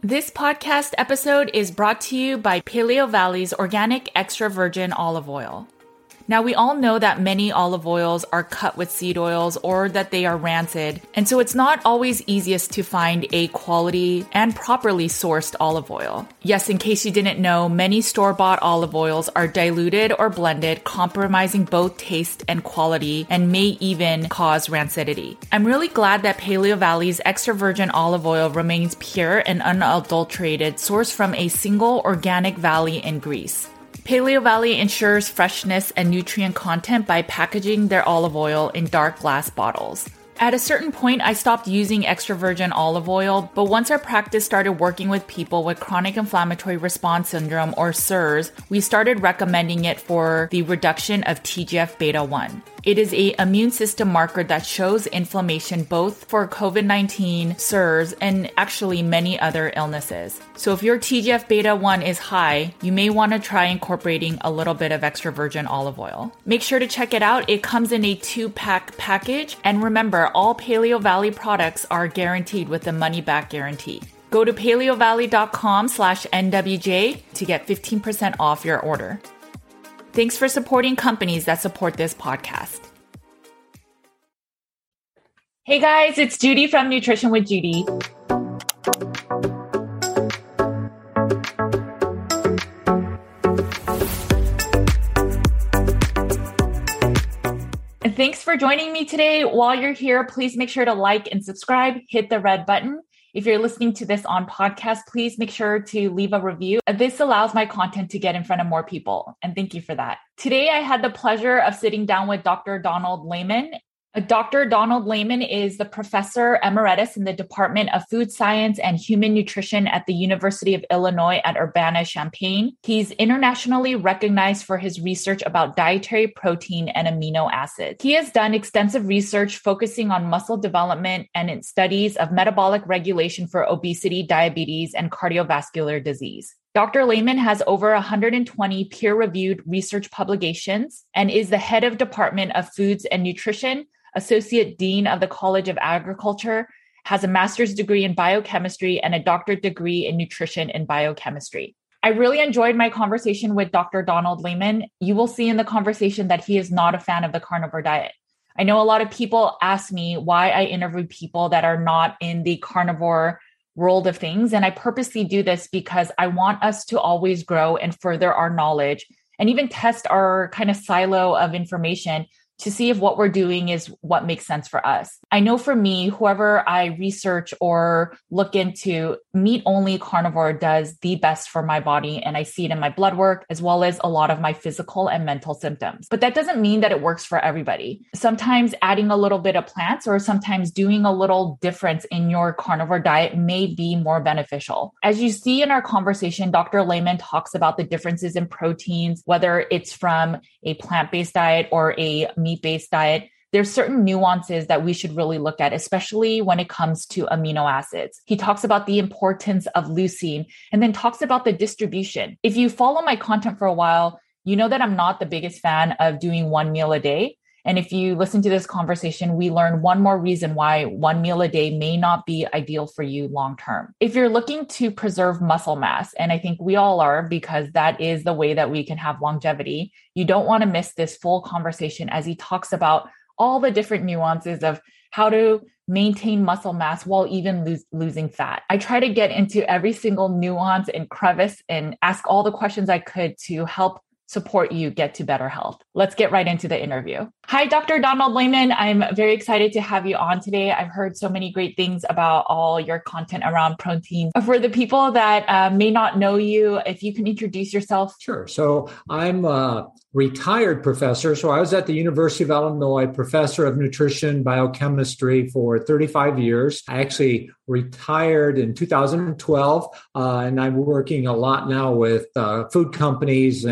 This podcast episode is brought to you by Paleo Valley's organic extra virgin olive oil. Now, we all know that many olive oils are cut with seed oils or that they are rancid, and so it's not always easiest to find a quality and properly sourced olive oil. Yes, in case you didn't know, many store-bought olive oils are diluted or blended, compromising both taste and quality, and may even cause rancidity. I'm really glad that Paleo Valley's extra virgin olive oil remains pure and unadulterated, sourced from a single organic valley in Greece. Paleo Valley ensures freshness and nutrient content by packaging their olive oil in dark glass bottles. At a certain point, I stopped using extra virgin olive oil, but once our practice started working with people with chronic inflammatory response syndrome or CIRS, we started recommending it for the reduction of TGF-beta1. It is an immune system marker that shows inflammation both for COVID-19, CIRS, and actually many other illnesses. So if your TGF-beta1 is high, you may want to try incorporating a little bit of extra virgin olive oil. Make sure to check it out. It comes in a 2-pack package. And remember, all Paleo Valley products are guaranteed with a money-back guarantee. Go to paleovalley.com/NWJ to get 15% off your order. Thanks for supporting companies that support this podcast. Hey guys, it's Judy from Nutrition with Judy. And thanks for joining me today. While you're here, please make sure to like and subscribe, hit the red button. If you're listening to this on podcast, please make sure to leave a review. This allows my content to get in front of more people, and thank you for that. Today, I had the pleasure of sitting down with Dr. Donald Layman. Dr. Donald Layman is the professor emeritus in the Department of Food Science and Human Nutrition at the University of Illinois at Urbana-Champaign. He's internationally recognized for his research about dietary protein and amino acids. He has done extensive research focusing on muscle development and in studies of metabolic regulation for obesity, diabetes, and cardiovascular disease. Dr. Layman has over 120 peer-reviewed research publications and is the head of Department of Foods and Nutrition, Associate Dean of the College of Agriculture, has a master's degree in biochemistry and a doctorate degree in nutrition and biochemistry. I really enjoyed my conversation with Dr. Donald Layman. You will see in the conversation that he is not a fan of the carnivore diet. I know a lot of people ask me why I interview people that are not in the carnivore world of things. And I purposely do this because I want us to always grow and further our knowledge and even test our kind of silo of information to see if what we're doing is what makes sense for us. I know for me, whoever I research or look into, meat-only carnivore does the best for my body, and I see it in my blood work, as well as a lot of my physical and mental symptoms. But that doesn't mean that it works for everybody. Sometimes adding a little bit of plants or sometimes doing a little difference in your carnivore diet may be more beneficial. As you see in our conversation, Dr. Layman talks about the differences in proteins, whether it's from a plant-based diet or a meat-based diet. There's certain nuances that we should really look at, especially when it comes to amino acids. He talks about the importance of leucine and then talks about the distribution. If you follow my content for a while, you know that I'm not the biggest fan of doing one meal a day. And if you listen to this conversation, we learn one more reason why one meal a day may not be ideal for you long-term. If you're looking to preserve muscle mass, and I think we all are because that is the way that we can have longevity, you don't want to miss this full conversation as he talks about all the different nuances of how to maintain muscle mass while even losing fat. I try to get into every single nuance and crevice and ask all the questions I could to help support you get to better health. Let's get right into the interview. Hi, Dr. Donald Layman. I'm very excited to have you on today. I've heard so many great things about all your content around protein. For the people that may not know you, if you can introduce yourself. Sure. So I'm a retired professor. So I was at the University of Illinois, professor of nutrition biochemistry for 35 years. I actually retired in 2012, and I'm working a lot now with food companies and people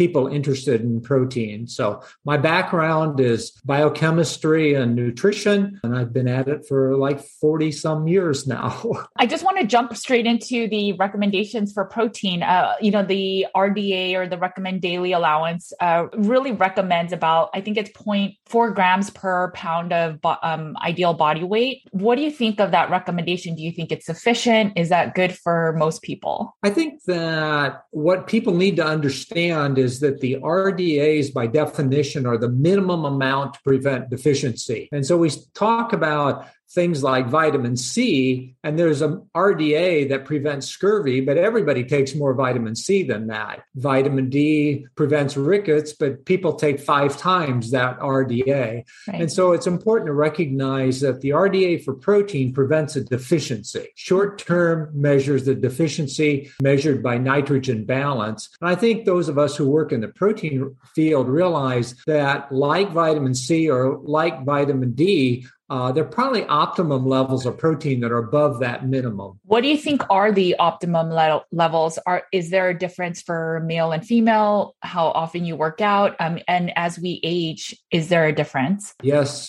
people interested in protein. So my background is biochemistry and nutrition, and I've been at it for like 40 some years now. I just want to jump straight into the recommendations for protein. The RDA, or the recommend daily allowance, really recommends about, I think it's 0.4 grams per pound of ideal body weight. What do you think of that recommendation? Do you think it's sufficient? Is that good for most people? I think that what people need to understand is that the RDAs, by definition, are the minimum amount to prevent deficiency. And so we talk about things like vitamin C, and there's an RDA that prevents scurvy, but everybody takes more vitamin C than that. Vitamin D prevents rickets, but people take 5 times that RDA. Right. And so it's important to recognize that the RDA for protein prevents a deficiency. Short-term measures the deficiency measured by nitrogen balance. And I think those of us who work in the protein field realize that, like vitamin C or like vitamin D, there are probably optimum levels of protein that are above that minimum. What do you think are the optimum levels? Is there a difference for male and female? How often you work out? And as we age, is there a difference? Yes.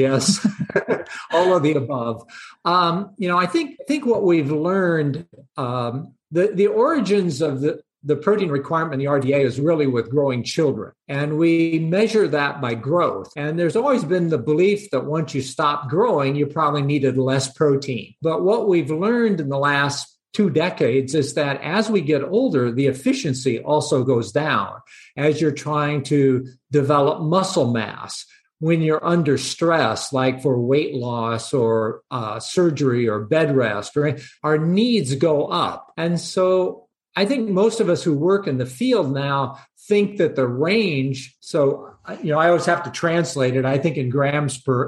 All of the above. I think what we've learned, the origins of the protein requirement in the RDA is really with growing children. And we measure that by growth. And there's always been the belief that once you stop growing, you probably needed less protein. But what we've learned in the last 2 decades is that as we get older, the efficiency also goes down as you're trying to develop muscle mass. When you're under stress, like for weight loss or surgery or bed rest, right, our needs go up. And so I think most of us who work in the field now think that the range, so, I always have to translate it, I think in grams per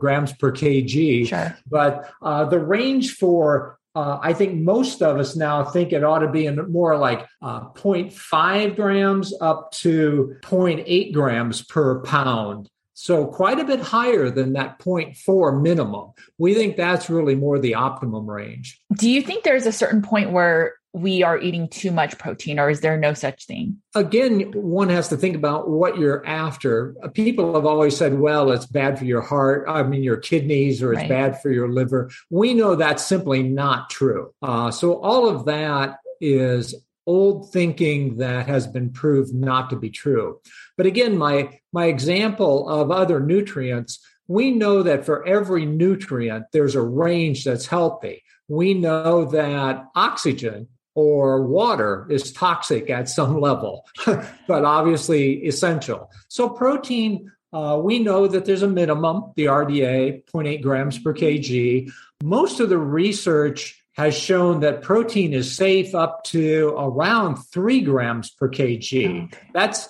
kg. Sure. But the range for, I think most of us now think it ought to be in more like 0.5 grams up to 0.8 grams per pound. So quite a bit higher than that 0.4 minimum. We think that's really more the optimum range. Do you think there's a certain point where we are eating too much protein, or is there no such thing? Again, one has to think about what you're after. People have always said, well, it's bad for your heart, your kidneys, or it's right. bad for your liver. We know that's simply not true. So all of that is old thinking that has been proved not to be true. But again, my example of other nutrients, we know that for every nutrient, there's a range that's healthy. We know that oxygen or water is toxic at some level, but obviously essential. So protein, we know that there's a minimum, the RDA, 0.8 grams per kg. Most of the research has shown that protein is safe up to around 3 grams per kg. Okay. That's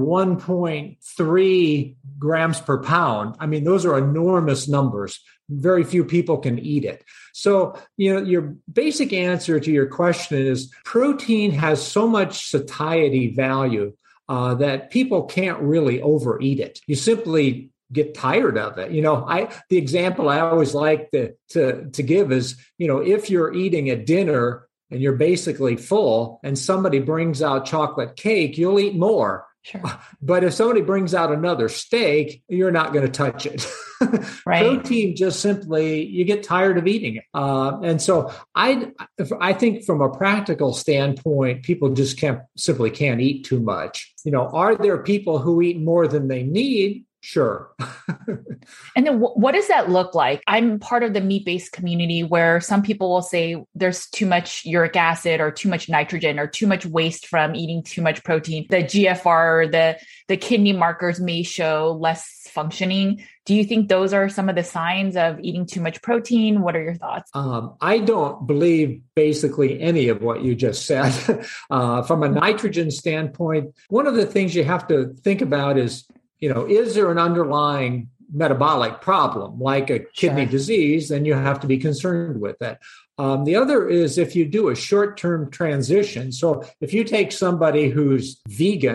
1.3 grams per pound. Those are enormous numbers. Very few people can eat it. So, your basic answer to your question is protein has so much satiety value that people can't really overeat it. You simply get tired of it. The example I always like to give is, if you're eating at dinner and you're basically full and somebody brings out chocolate cake, you'll eat more. Sure. But if somebody brings out another steak, you're not going to touch it. Right. Protein just simply, you get tired of eating it. And so I think from a practical standpoint, people just simply can't eat too much. Are there people who eat more than they need? Sure. And then what does that look like? I'm part of the meat-based community where some people will say there's too much uric acid or too much nitrogen or too much waste from eating too much protein. The GFR, the kidney markers may show less functioning. Do you think those are some of the signs of eating too much protein? What are your thoughts? I don't believe basically any of what you just said. From a nitrogen standpoint, one of the things you have to think about is, is there an underlying metabolic problem like a kidney disease? Then you have to be concerned with it. The other is if you do a short-term transition. So if you take somebody who's vegan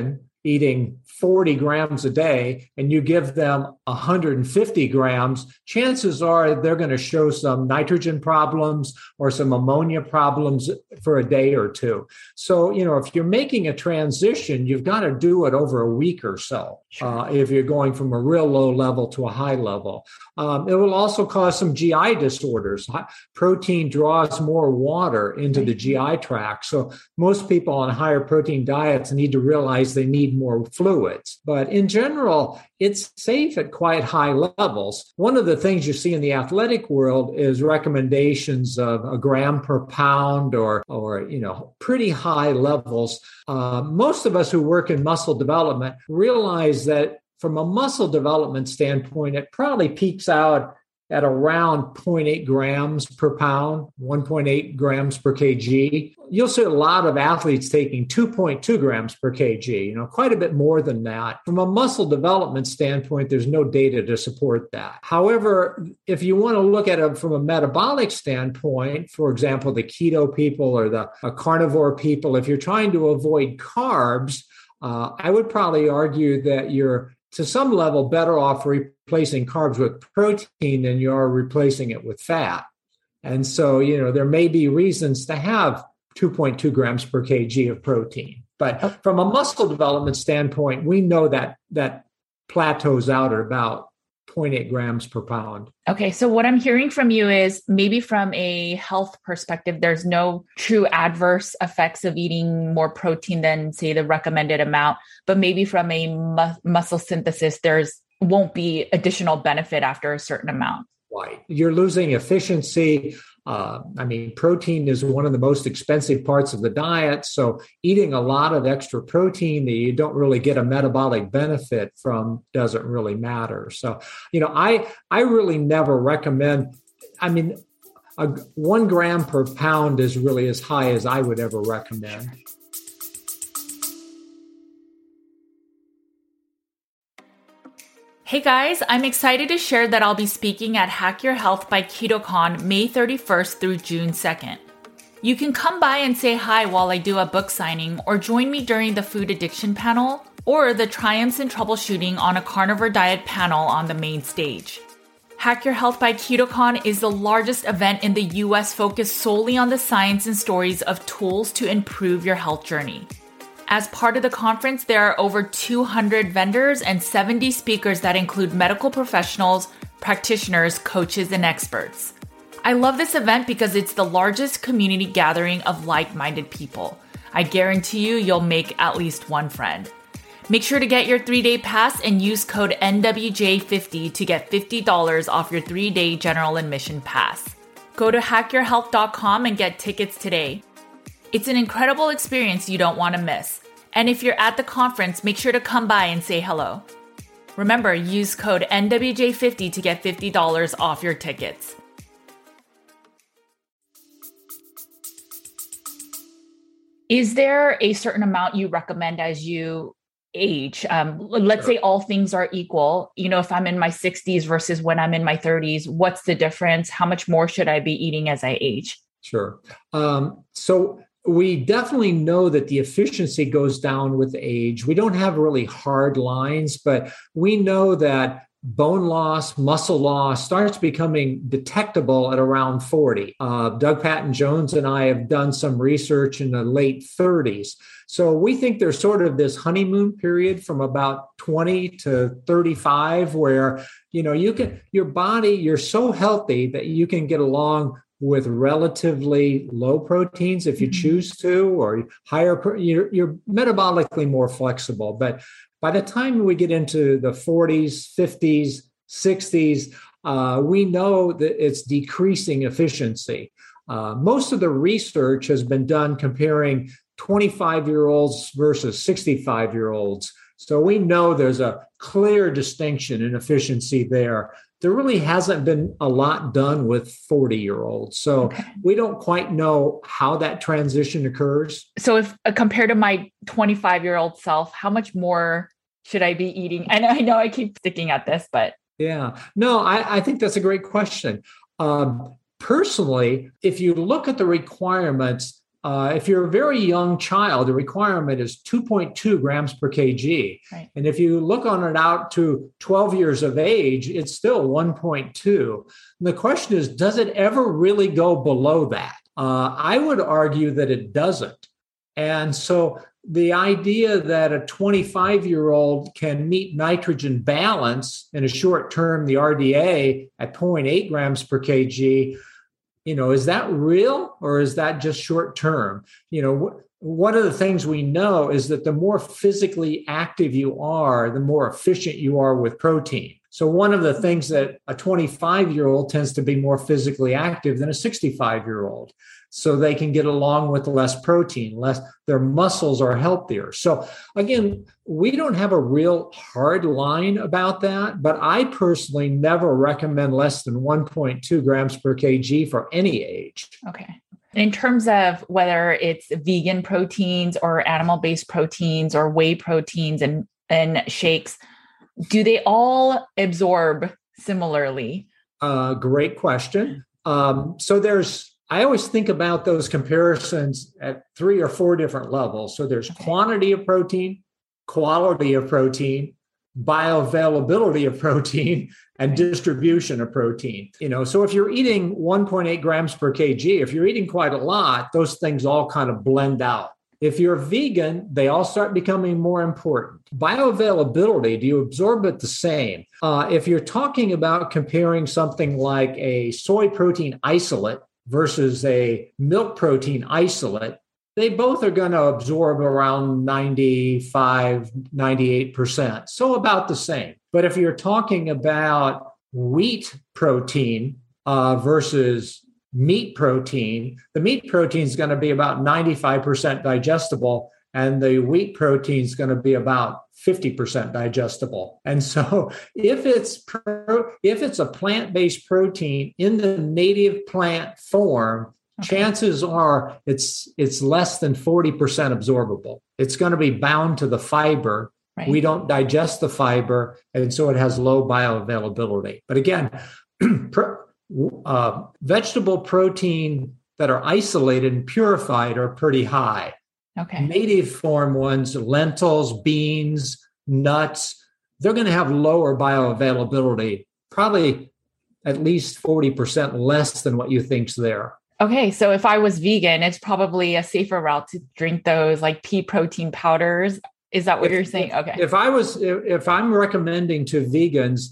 eating 40 grams a day and you give them 150 grams, chances are they're going to show some nitrogen problems or some ammonia problems for a day or two. So, if you're making a transition, you've got to do it over a week or so. If you're going from a real low level to a high level. It will also cause some GI disorders. Protein draws more water into the GI tract. So most people on higher protein diets need to realize they need more fluids. But in general, it's safe at quite high levels. One of the things you see in the athletic world is recommendations of a gram per pound or pretty high levels. Most of us who work in muscle development realize that from a muscle development standpoint, it probably peaks out at around 0.8 grams per pound, 1.8 grams per kg. You'll see a lot of athletes taking 2.2 grams per kg, quite a bit more than that. From a muscle development standpoint, there's no data to support that. However, if you want to look at it from a metabolic standpoint, for example, the keto people or the carnivore people, if you're trying to avoid carbs, I would probably argue that you're to some level better off replacing carbs with protein than you are replacing it with fat. And so, there may be reasons to have 2.2 grams per kg of protein. But from a muscle development standpoint, we know that plateaus out at about 0.8 grams per pound. Okay. So what I'm hearing from you is maybe from a health perspective, there's no true adverse effects of eating more protein than, say, the recommended amount, but maybe from a muscle synthesis, won't be additional benefit after a certain amount. Right. You're losing efficiency. Protein is one of the most expensive parts of the diet. So eating a lot of extra protein that you don't really get a metabolic benefit from doesn't really matter. So, I really never recommend, 1 gram per pound is really as high as I would ever recommend. Hey guys, I'm excited to share that I'll be speaking at Hack Your Health by KetoCon May 31st through June 2nd. You can come by and say hi while I do a book signing or join me during the food addiction panel or the triumphs and troubleshooting on a carnivore diet panel on the main stage. Hack Your Health by KetoCon is the largest event in the US focused solely on the science and stories of tools to improve your health journey. As part of the conference, there are over 200 vendors and 70 speakers that include medical professionals, practitioners, coaches, and experts. I love this event because it's the largest community gathering of like-minded people. I guarantee you'll make at least one friend. Make sure to get your 3-day pass and use code NWJ50 to get $50 off your 3-day general admission pass. Go to hackyourhealth.com and get tickets today. It's an incredible experience you don't want to miss. And if you're at the conference, make sure to come by and say hello. Remember, use code NWJ50 to get $50 off your tickets. Is there a certain amount you recommend as you age? Let's say all things are equal. If I'm in my 60s versus when I'm in my 30s, what's the difference? How much more should I be eating as I age? Sure. So we definitely know that the efficiency goes down with age. We don't have really hard lines, but we know that bone loss, muscle loss starts becoming detectable at around 40. Doug Patton-Jones and I have done some research in the late 30s. So we think there's sort of this honeymoon period from about 20 to 35 where, you're so healthy that you can get along with relatively low proteins if you choose to, or higher, you're metabolically more flexible. But by the time we get into the 40s, 50s, 60s, we know that it's decreasing efficiency. Most of the research has been done comparing 25-year-olds versus 65-year-olds. So we know there's a clear distinction in efficiency there. There really hasn't been a lot done with 40-year-olds. So we don't quite know how that transition occurs. So if compared to my 25-year-old self, how much more should I be eating? And I know I keep sticking at this, but. Yeah, no, I think that's a great question. Personally, if you look at the requirements, If you're a very young child, the requirement is 2.2 grams per kg. Right. And if you look on it out to 12 years of age, it's still 1.2. And the question is, does it ever really go below that? I would argue that it doesn't. And so the idea that a 25-year-old can meet nitrogen balance in a short term, the RDA at 0.8 grams per kg, is that real or is that just short term? One of the things we know is that the more physically active you are, the more efficient you are with protein. So one of the things that a 25-year-old tends to be more physically active than a 65-year-old. So they can get along with less protein, their muscles are healthier. So again, we don't have a real hard line about that, but I personally never recommend less than 1.2 grams per kg for any age. Okay. In terms of whether it's vegan proteins or animal-based proteins or whey proteins and shakes, do they all absorb similarly? Great question. I always think about those comparisons at 3 or 4 different levels. So there's quantity of protein, quality of protein, bioavailability of protein, and distribution of protein. So if you're eating 1.8 grams per kg, if you're eating quite a lot, those things all kind of blend out. If you're vegan, they all start becoming more important. Bioavailability, do you absorb it the same? If you're talking about comparing something like a soy protein isolate versus a milk protein isolate, they both are going to absorb around 95, 98%. So about the same. But if you're talking about wheat protein versus meat protein, the meat protein is going to be about 95% digestible, and the wheat protein is going to be about 50% digestible. And so if it's a plant-based protein in the native plant form, chances are it's less than 40% absorbable. It's going to be bound to the fiber. Right. We don't digest the fiber, and so it has low bioavailability. But again, vegetable protein that are isolated and purified are pretty high. Okay. Native form ones, lentils, beans, nuts, they're going to have lower bioavailability, probably at least 40% less than what you think's there. Okay. So if I was vegan, it's probably a safer route to drink those like pea protein powders. Is that what you're saying? Okay. If I'm recommending to vegans,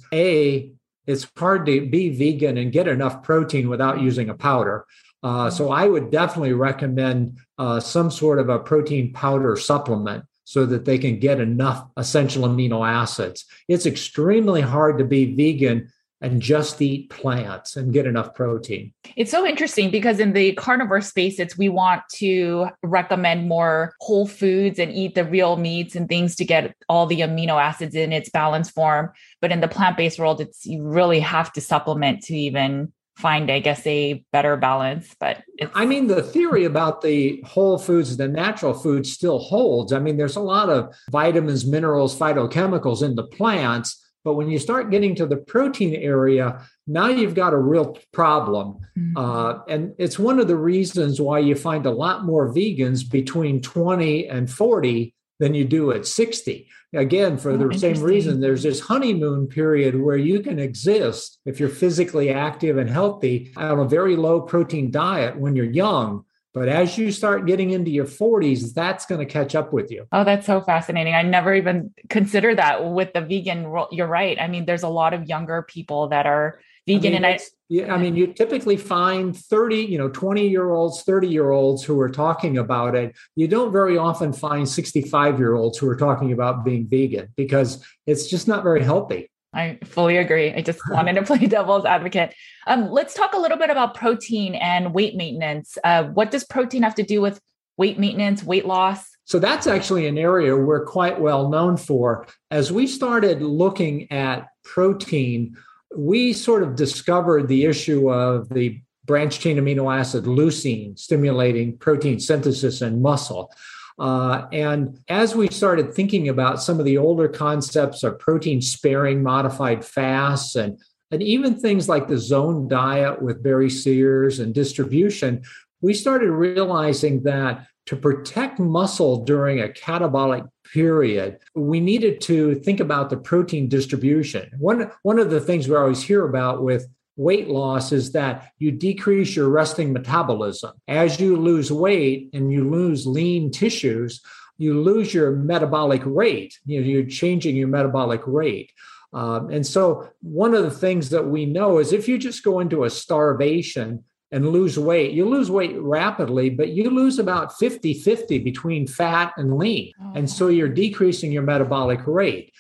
it's hard to be vegan and get enough protein without using a powder. So I would definitely recommend some sort of a protein powder supplement so that they can get enough essential amino acids. It's extremely hard to be vegan and just eat plants and get enough protein. It's so interesting because in the carnivore space, we want to recommend more whole foods and eat the real meats and things to get all the amino acids in its balanced form. But in the plant-based world, you really have to supplement to even find, I guess, a better balance. But the theory about the whole foods, the natural foods still holds. There's a lot of vitamins, minerals, phytochemicals in the plants. But when you start getting to the protein area, now you've got a real problem. Mm-hmm. And it's one of the reasons why you find a lot more vegans between 20 and 40 than you do at 60. Again, for the same reason, there's this honeymoon period where you can exist if you're physically active and healthy on a very low protein diet when you're young. But as you start getting into your 40s, that's going to catch up with you. Oh, that's so fascinating. I never even considered that with the vegan. You're right. There's a lot of younger people that are vegan. You typically find 20-year-olds, 30-year-olds who are talking about it. You don't very often find 65-year-olds who are talking about being vegan because it's just not very healthy. I fully agree. I just wanted to play devil's advocate. Let's talk a little bit about protein and weight maintenance. What does protein have to do with weight maintenance, weight loss? So that's actually an area we're quite well known for. As we started looking at protein, we sort of discovered the issue of the branched chain amino acid leucine stimulating protein synthesis in muscle. And as we started thinking about some of the older concepts of protein sparing modified fasts and even things like the zone diet with Barry Sears and distribution, we started realizing that to protect muscle during a catabolic period, we needed to think about the protein distribution. One of the things we always hear about with weight loss is that you decrease your resting metabolism. As you lose weight and you lose lean tissues, you lose your metabolic rate. You're changing your metabolic rate. And so one of the things that we know is if you just go into a starvation and lose weight, you lose weight rapidly, but you lose about 50-50 between fat and lean. And so you're decreasing your metabolic rate.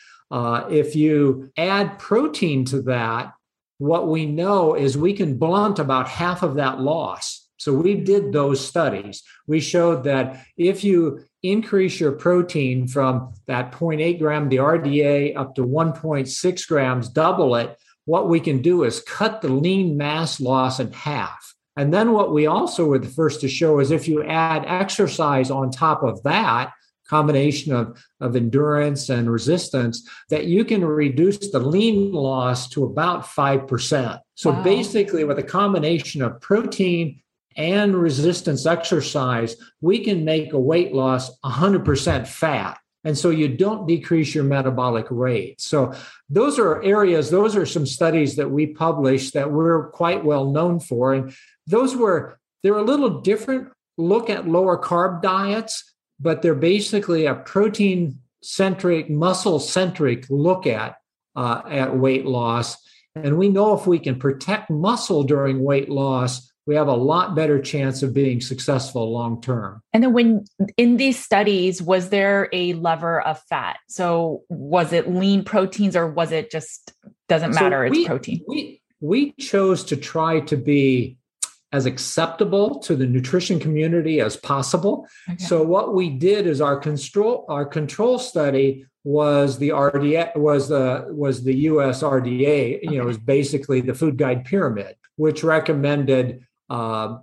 If you add protein to that, what we know is we can blunt about half of that loss. So we did those studies. We showed that if you increase your protein from that 0.8 gram, the RDA, up to 1.6 grams, double it, what we can do is cut the lean mass loss in half. And then what we also were the first to show is if you add exercise on top of that, combination of endurance and resistance, that you can reduce the lean loss to about 5%. So basically, with a combination of protein and resistance exercise, we can make a weight loss 100% fat. And so you don't decrease your metabolic rate. So those are areas, those are some studies that we published that we're quite well known for. And they're a little different look at lower carb diets, but they're basically a protein-centric, muscle-centric look at weight loss. And we know if we can protect muscle during weight loss, we have a lot better chance of being successful long term. And then when in these studies, was there a lever of fat? So was it lean proteins or was it just doesn't matter, it's protein? We chose to try to be as acceptable to the nutrition community as possible. Okay. So what we did is our control study was the RDA, was the US RDA, okay. It was basically the food guide pyramid, which recommended 55%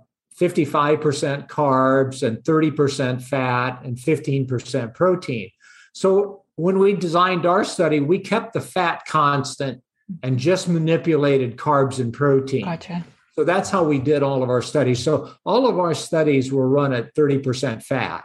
carbs and 30% fat and 15% protein. So when we designed our study, we kept the fat constant and just manipulated carbs and protein. Gotcha. So that's how we did all of our studies. So all of our studies were run at 30% fat.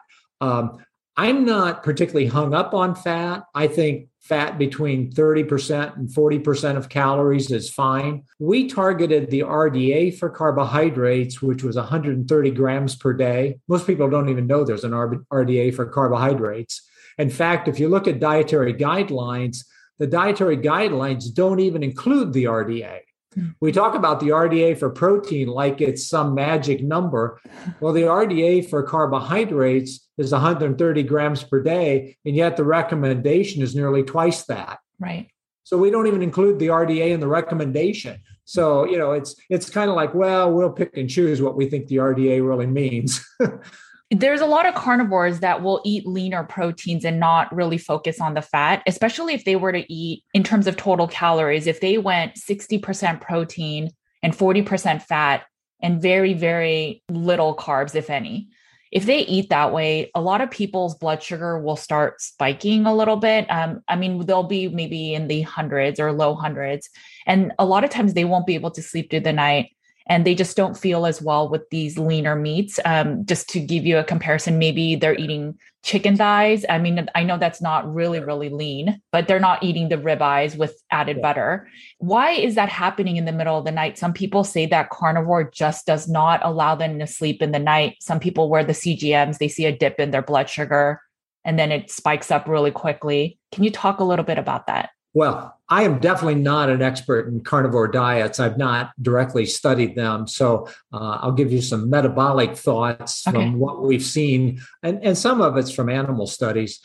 I'm not particularly hung up on fat. I think fat between 30% and 40% of calories is fine. We targeted the RDA for carbohydrates, which was 130 grams per day. Most people don't even know there's an RDA for carbohydrates. In fact, if you look at dietary guidelines, the dietary guidelines don't even include the RDA. We talk about the RDA for protein like it's some magic number. Well, the RDA for carbohydrates is 130 grams per day, and yet the recommendation is nearly twice that. Right. So we don't even include the RDA in the recommendation. So, it's kind of like, well, we'll pick and choose what we think the RDA really means. There's a lot of carnivores that will eat leaner proteins and not really focus on the fat, especially if they were to eat in terms of total calories. If they went 60% protein and 40% fat and very, very little carbs, if any, if they eat that way, a lot of people's blood sugar will start spiking a little bit. They'll be maybe in the hundreds or low hundreds. And a lot of times they won't be able to sleep through the night. And they just don't feel as well with these leaner meats. Just to give you a comparison, maybe they're eating chicken thighs. I know that's not really, really lean, but they're not eating the ribeyes with added butter. Why is that happening in the middle of the night? Some people say that carnivore just does not allow them to sleep in the night. Some people wear the CGMs, they see a dip in their blood sugar, and then it spikes up really quickly. Can you talk a little bit about that? Well, I am definitely not an expert in carnivore diets. I've not directly studied them. So I'll give you some metabolic thoughts from what we've seen. And some of it's from animal studies.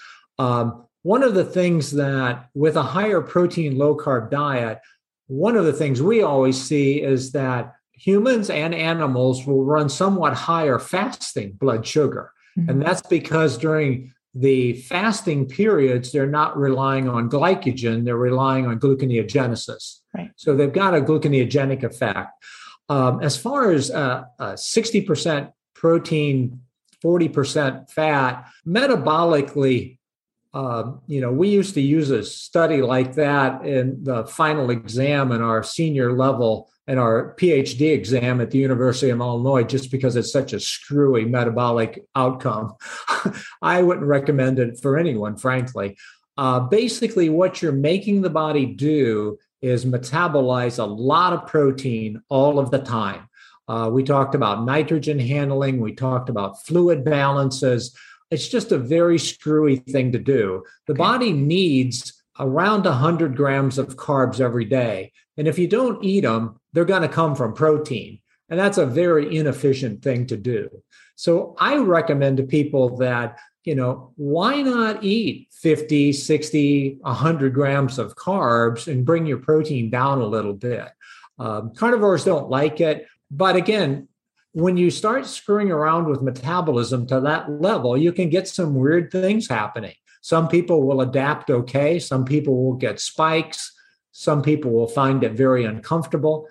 One of the things that with a higher protein, low carb diet, one of the things we always see is that humans and animals will run somewhat higher fasting blood sugar. Mm-hmm. And that's because during the fasting periods, they're not relying on glycogen, they're relying on gluconeogenesis. Right. So they've got a gluconeogenic effect. As far as 60% protein, 40% fat, metabolically, we used to use a study like that in the final exam in our senior level and our PhD exam at the University of Illinois, just because it's such a screwy metabolic outcome. I wouldn't recommend it for anyone, frankly. Basically, what you're making the body do is metabolize a lot of protein all of the time. We talked about nitrogen handling. We talked about fluid balances. It's just a very screwy thing to do. The body needs around 100 grams of carbs every day. And if you don't eat them, they're going to come from protein. And that's a very inefficient thing to do. So I recommend to people that, why not eat 50, 60, 100 grams of carbs and bring your protein down a little bit? Carnivores don't like it. But again, when you start screwing around with metabolism to that level, you can get some weird things happening. Some people will adapt okay. Some people will get spikes. Some people will find it very uncomfortable.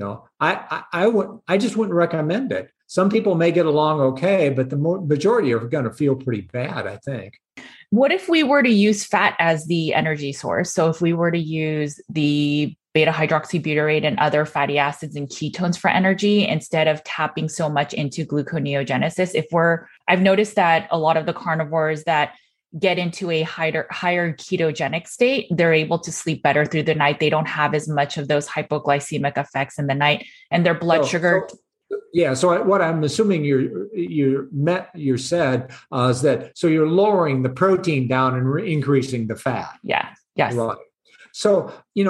I just wouldn't recommend it. Some people may get along okay, but the majority are going to feel pretty bad, I think. What if we were to use fat as the energy source? So if we were to use the beta hydroxybutyrate and other fatty acids and ketones for energy instead of tapping so much into gluconeogenesis, I've noticed that a lot of the carnivores that get into a higher ketogenic state, they're able to sleep better through the night. They don't have as much of those hypoglycemic effects in the night, and their blood sugar. So what I'm assuming you said is that so you're lowering the protein down and increasing the fat. Yeah. Yes. Right. So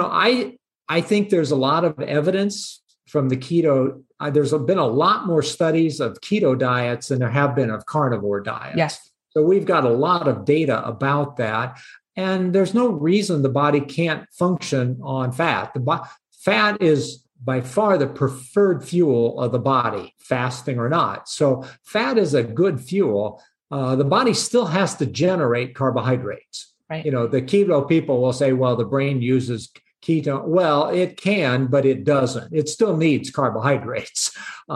I think there's a lot of evidence from the keto. There's been a lot more studies of keto diets than there have been of carnivore diets. Yes. So we've got a lot of data about that. And there's no reason the body can't function on fat. Fat is by far the preferred fuel of the body, fasting or not. So fat is a good fuel. The body still has to generate carbohydrates. Right. The keto people will say, well, the brain uses ketone. Well, it can, but it doesn't. It still needs carbohydrates.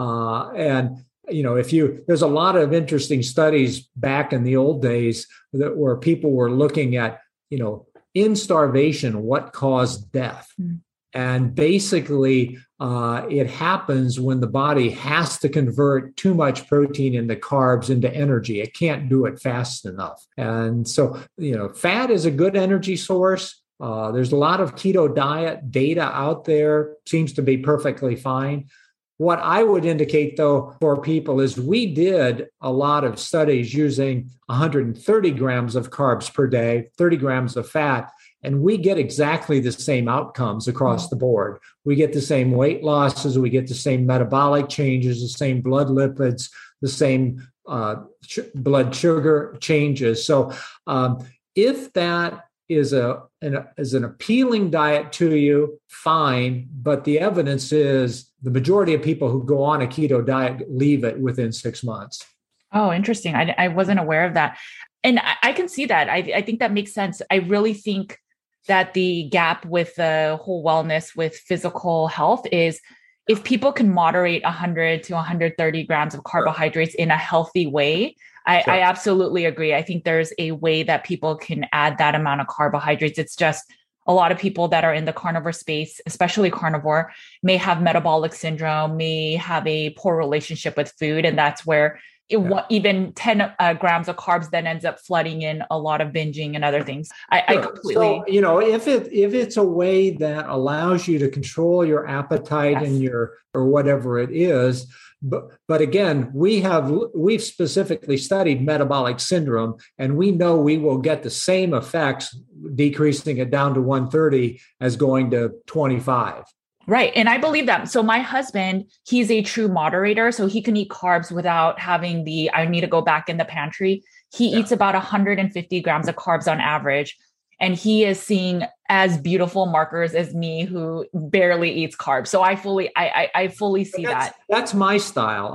There's a lot of interesting studies back in the old days where people were looking at, in starvation, what caused death. Mm. And basically, it happens when the body has to convert too much protein into carbs into energy. It can't do it fast enough. And so, fat is a good energy source. There's a lot of keto diet data out there, seems to be perfectly fine. What I would indicate, though, for people is we did a lot of studies using 130 grams of carbs per day, 30 grams of fat, and we get exactly the same outcomes across the board. We get the same weight losses, we get the same metabolic changes, the same blood lipids, the same blood sugar changes. So if that is an appealing diet to you, fine, but the evidence is the majority of people who go on a keto diet leave it within 6 months. Oh, interesting. I wasn't aware of that. And I can see that. I think that makes sense. I really think that the gap with the whole wellness with physical health is if people can moderate 100 to 130 grams of carbohydrates in a healthy way, I absolutely agree. I think there's a way that people can add that amount of carbohydrates. It's just a lot of people that are in the carnivore space, especially carnivore, may have metabolic syndrome, may have a poor relationship with food. And that's where even 10 grams of carbs then ends up flooding in a lot of binging and other things. I completely. So, if it's a way that allows you to control your appetite and or whatever it is, but again, we've specifically studied metabolic syndrome, and we know we will get the same effects decreasing it down to 130 as going to 25. Right. And I believe that. So my husband, he's a true moderator. So he can eat carbs without having I need to go back in the pantry. He eats about 150 grams of carbs on average. And he is seeing as beautiful markers as me who barely eats carbs. So I fully see that. That's my style.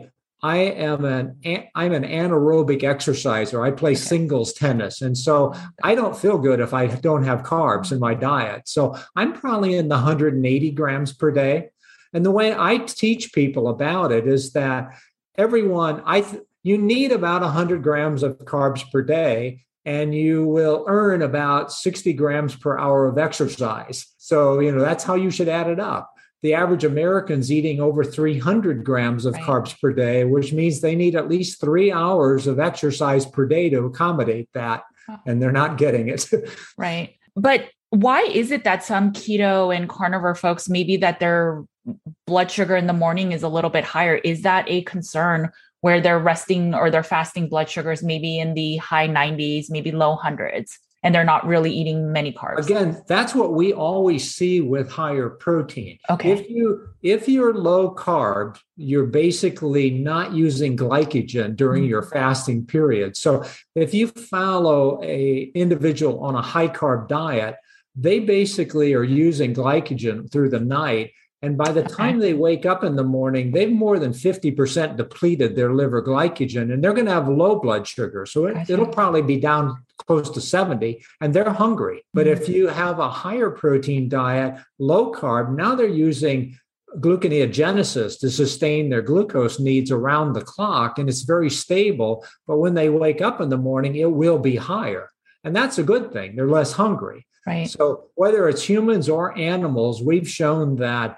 I'm an anaerobic exerciser. I play singles tennis. And so I don't feel good if I don't have carbs in my diet. So I'm probably in the 180 grams per day. And the way I teach people about it is that you need about 100 grams of carbs per day. and you will earn about 60 grams per hour of exercise. So, that's how you should add it up. The average American's eating over 300 grams of carbs per day, which means they need at least 3 hours of exercise per day to accommodate that. And they're not getting it. Right. But why is it that some keto and carnivore folks, maybe that their blood sugar in the morning is a little bit higher? Is that a concern where they're resting or their fasting blood sugars maybe in the high 90s, maybe low hundreds, and they're not really eating many carbs? Again, that's what we always see with higher protein. Okay. If you're low carb, you're basically not using glycogen during your fasting period. So if you follow a individual on a high carb diet, they basically are using glycogen through the night. And by the time they wake up in the morning, they've more than 50% depleted their liver glycogen, and they're going to have low blood sugar. So it'll probably be down close to 70, and they're hungry. But if you have a higher protein diet, low carb, now they're using gluconeogenesis to sustain their glucose needs around the clock, and it's very stable. But when they wake up in the morning, it will be higher. And that's a good thing. They're less hungry. Right. So whether it's humans or animals, we've shown that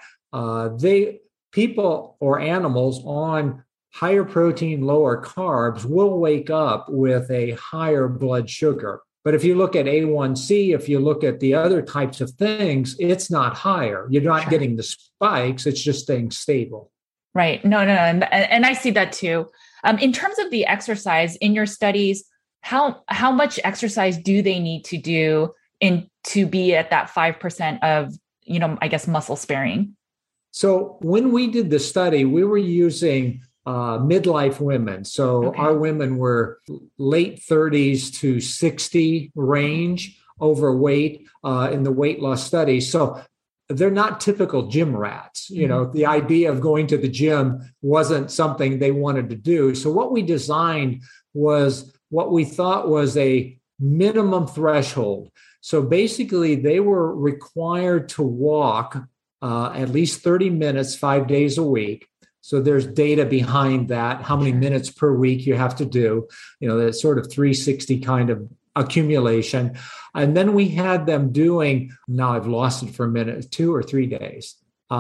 people or animals on higher protein, lower carbs will wake up with a higher blood sugar. But if you look at A1C, if you look at the other types of things, it's not higher. You're not getting the spikes. It's just staying stable. Right. No. And I see that too. In terms of the exercise in your studies, how much exercise do they need to do to be at that 5% of, I guess, muscle sparing? So when we did the study, we were using midlife women. So our women were late 30s to 60 range, overweight in the weight loss study. So they're not typical gym rats. The idea of going to the gym wasn't something they wanted to do. So what we designed was what we thought was a minimum threshold. So basically, they were required to walk at least 30 minutes, 5 days a week. So there's data behind that, how many minutes per week you have to do, that sort of 360 kind of accumulation. And then we had them doing, now I've lost it for a minute, 2 or 3 days.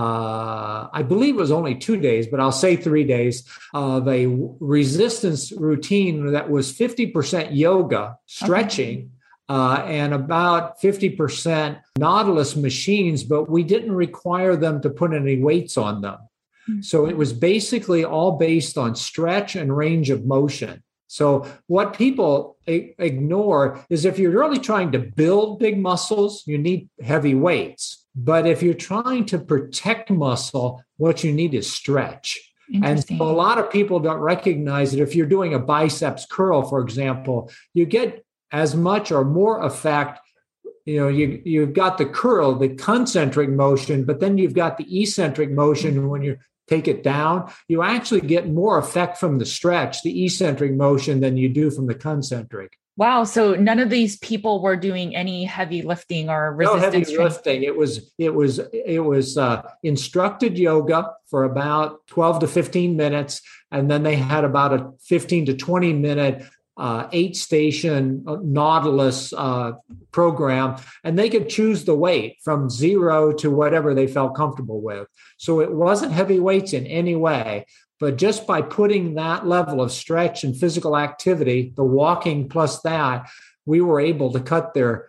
I believe it was only 2 days, but I'll say 3 days of a resistance routine that was 50% yoga, stretching, and about 50% Nautilus machines, but we didn't require them to put any weights on them. So it was basically all based on stretch and range of motion. So what people ignore is if you're really trying to build big muscles, you need heavy weights. But if you're trying to protect muscle, what you need is stretch. And so a lot of people don't recognize that if you're doing a biceps curl, for example, you get as much or more effect. You've got the curl, the concentric motion, but then you've got the eccentric motion when you take it down. You actually get more effect from the stretch, the eccentric motion, than you do from the concentric. Wow. So none of these people were doing any heavy lifting or resistance training? No heavy lifting. It was instructed yoga for about 12 to 15 minutes. And then they had about a 15 to 20 minute 8-station Nautilus program, and they could choose the weight from 0 to whatever they felt comfortable with. So it wasn't heavy weights in any way, but just by putting that level of stretch and physical activity, the walking plus that, we were able to cut their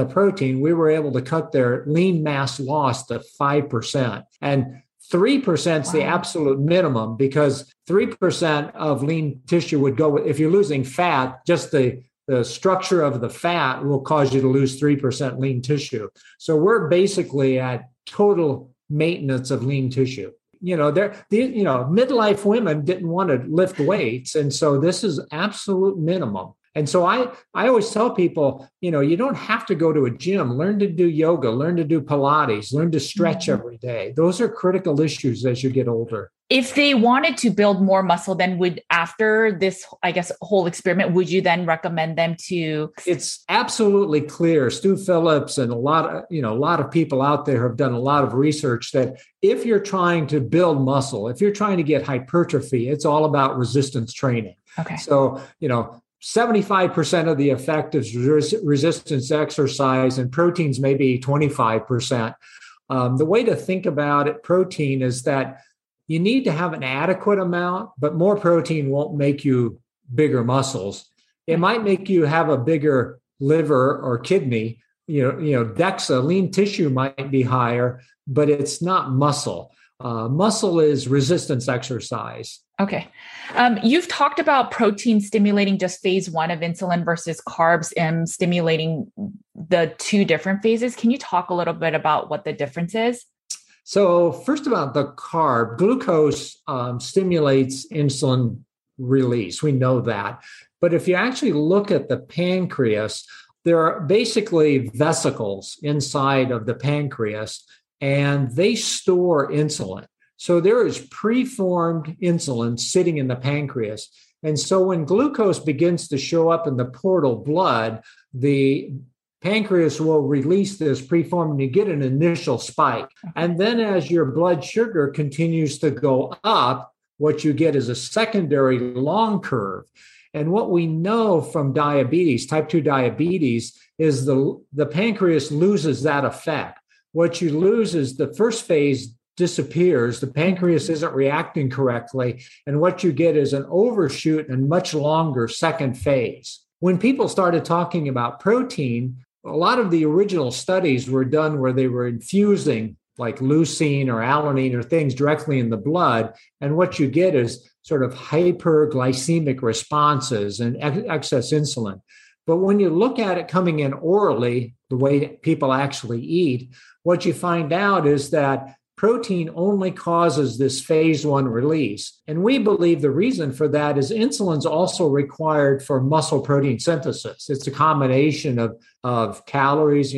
lean mass loss to 5%. And 3% is the absolute minimum, because 3% of lean tissue would go, if you're losing fat, just the structure of the fat will cause you to lose 3% lean tissue. So we're basically at total maintenance of lean tissue. Midlife women didn't want to lift weights. And so this is absolute minimum. And so I always tell people, you don't have to go to a gym. Learn to do yoga, learn to do Pilates, learn to stretch every day. Those are critical issues as you get older. If they wanted to build more muscle, then after this, I guess, whole experiment, would you then recommend them to? It's absolutely clear. Stu Phillips and a lot of people out there have done a lot of research that if you're trying to build muscle, if you're trying to get hypertrophy, it's all about resistance training. Okay. So, 75% of the effect is resistance exercise, and proteins maybe 25%. The way to think about it, protein, is that you need to have an adequate amount, but more protein won't make you bigger muscles. It might make you have a bigger liver or kidney. DEXA, lean tissue might be higher, but it's not muscle. Muscle is resistance exercise. Okay. You've talked about protein stimulating just phase one of insulin versus carbs and stimulating the two different phases. Can you talk a little bit about what the difference is? So first, about the carb, glucose stimulates insulin release. We know that. But if you actually look at the pancreas, there are basically vesicles inside of the pancreas, and they store insulin. So there is preformed insulin sitting in the pancreas. And so when glucose begins to show up in the portal blood, the pancreas will release this preformed, and you get an initial spike. And then as your blood sugar continues to go up, what you get is a secondary long curve. And what we know from diabetes, type 2 diabetes, is the pancreas loses that effect. What you lose is the first phase disappears, the pancreas isn't reacting correctly, and what you get is an overshoot and much longer second phase. When people started talking about protein, a lot of the original studies were done where they were infusing like leucine or alanine or things directly in the blood, and what you get is sort of hyperglycemic responses and excess insulin. But when you look at it coming in orally, the way people actually eat, what you find out is that protein only causes this phase one release. And we believe the reason for that is insulin's also required for muscle protein synthesis. It's a combination of calories,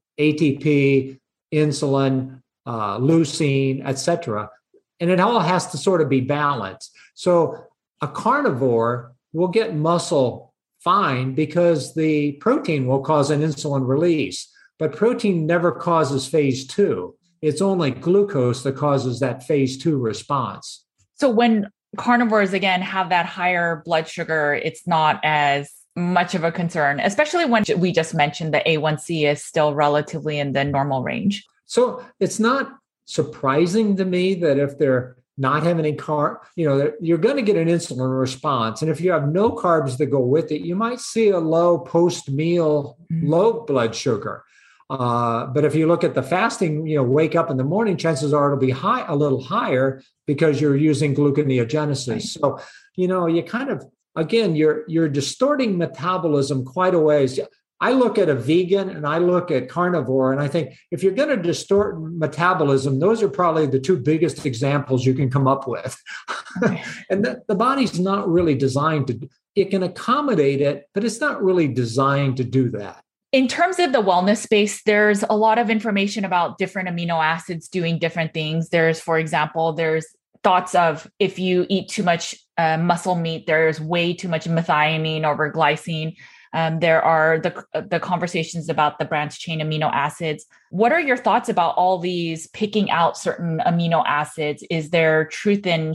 ATP, insulin, leucine, et cetera. And it all has to sort of be balanced. So a carnivore will get muscle fine because the protein will cause an insulin release. But protein never causes phase two. It's only glucose that causes that phase two response. So when carnivores, again, have that higher blood sugar, it's not as much of a concern, especially when we just mentioned the A1C is still relatively in the normal range. So it's not surprising to me that if they're not having any you're going to get an insulin response. And if you have no carbs that go with it, you might see a low post-meal, low blood sugar. But if you look at the fasting, wake up in the morning, chances are it'll be high, a little higher because you're using gluconeogenesis. Right. So, you kind of, again, you're distorting metabolism quite a ways. I look at a vegan and I look at carnivore, and I think if you're going to distort metabolism, those are probably the two biggest examples you can come up with. Okay. And the body's not really designed it can accommodate it, but it's not really designed to do that. In terms of the wellness space, there's a lot of information about different amino acids doing different things. For example, there's thoughts of if you eat too much muscle meat, there's way too much methionine over glycine. There are the conversations about the branched chain amino acids. What are your thoughts about all these picking out certain amino acids? Is there truth in,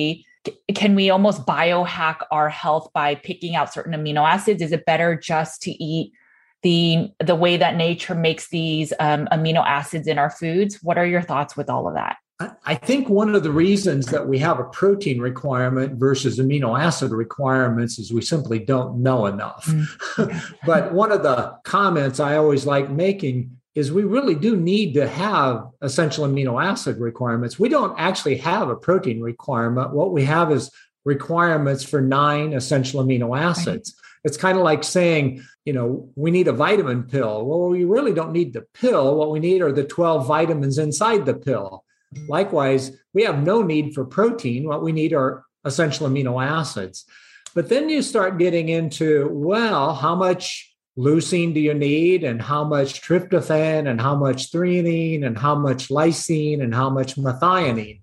can we almost biohack our health by picking out certain amino acids? Is it better just to eat the way that nature makes these amino acids in our foods? What are your thoughts with all of that? I think one of the reasons that we have a protein requirement versus amino acid requirements is we simply don't know enough. But one of the comments I always like making is we really do need to have essential amino acid requirements. We don't actually have a protein requirement. What we have is requirements for 9 essential amino acids. Right. It's kind of like saying, we need a vitamin pill. Well, we really don't need the pill. What we need are the 12 vitamins inside the pill. Likewise, we have no need for protein. What we need are essential amino acids. But then you start getting into, how much leucine do you need, and how much tryptophan, and how much threonine, and how much lysine, and how much methionine.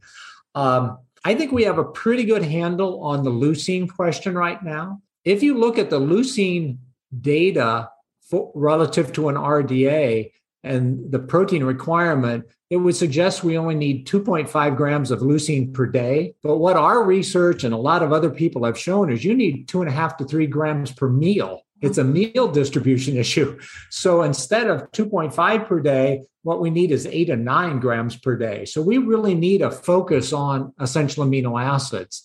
I think we have a pretty good handle on the leucine question right now. If you look at the leucine data relative to an RDA, and the protein requirement, it would suggest we only need 2.5 grams of leucine per day. But what our research and a lot of other people have shown is you need 2.5 to 3 grams per meal. It's a meal distribution issue. So instead of 2.5 per day, what we need is 8 to 9 grams per day. So we really need a focus on essential amino acids.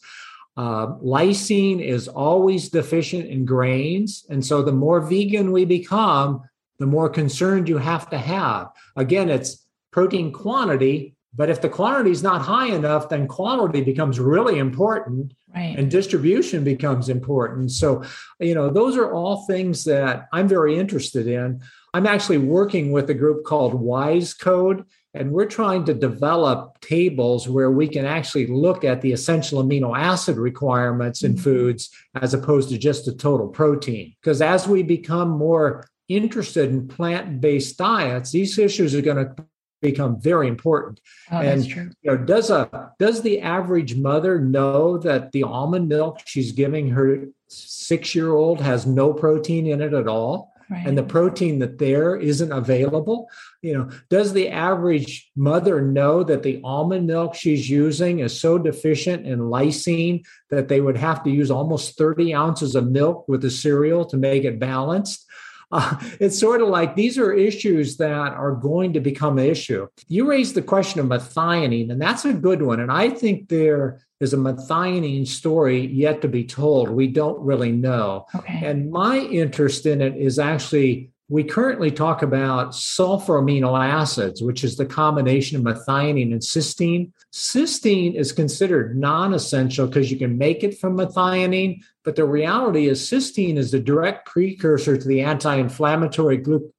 Lysine is always deficient in grains. And so the more vegan we become, the more concerned you have to have. Again, it's protein quantity, but if the quantity is not high enough, then quality becomes really important, right, and distribution becomes important. So, those are all things that I'm very interested in. I'm actually working with a group called Wise Code, and we're trying to develop tables where we can actually look at the essential amino acid requirements in foods as opposed to just the total protein. Because as we become more interested in plant-based diets, these issues are going to become very important. That's true. Does the average mother know that the almond milk she's giving her 6-year-old has no protein in it at all? Right. And the protein that there isn't available? Does the average mother know that the almond milk she's using is so deficient in lysine that they would have to use almost 30 ounces of milk with the cereal to make it balanced? It's sort of like these are issues that are going to become an issue. You raised the question of methionine, and that's a good one. And I think there is a methionine story yet to be told. We don't really know. Okay. And my interest in it is actually, we currently talk about sulfur amino acids, which is the combination of methionine and cysteine. Cysteine is considered non-essential because you can make it from methionine, but the reality is cysteine is the direct precursor to the anti-inflammatory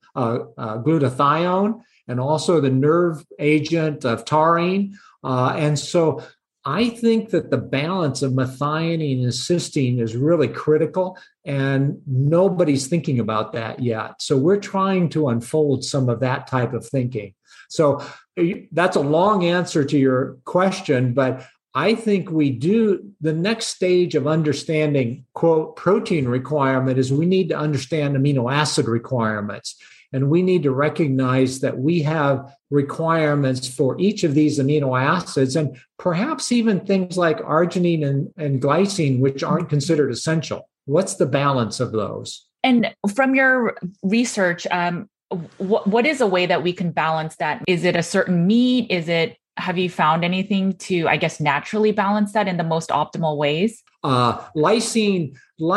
glutathione and also the nerve agent of taurine. And so I think that the balance of methionine and cysteine is really critical, and nobody's thinking about that yet. So we're trying to unfold some of that type of thinking. So that's a long answer to your question, but I think the next stage of understanding, quote, protein requirement is we need to understand amino acid requirements. And we need to recognize that we have requirements for each of these amino acids, and perhaps even things like arginine and glycine, which aren't considered essential. What's the balance of those? And from your research, what is a way that we can balance that? Is it a certain meat? Have you found anything to, naturally balance that in the most optimal ways? Lysine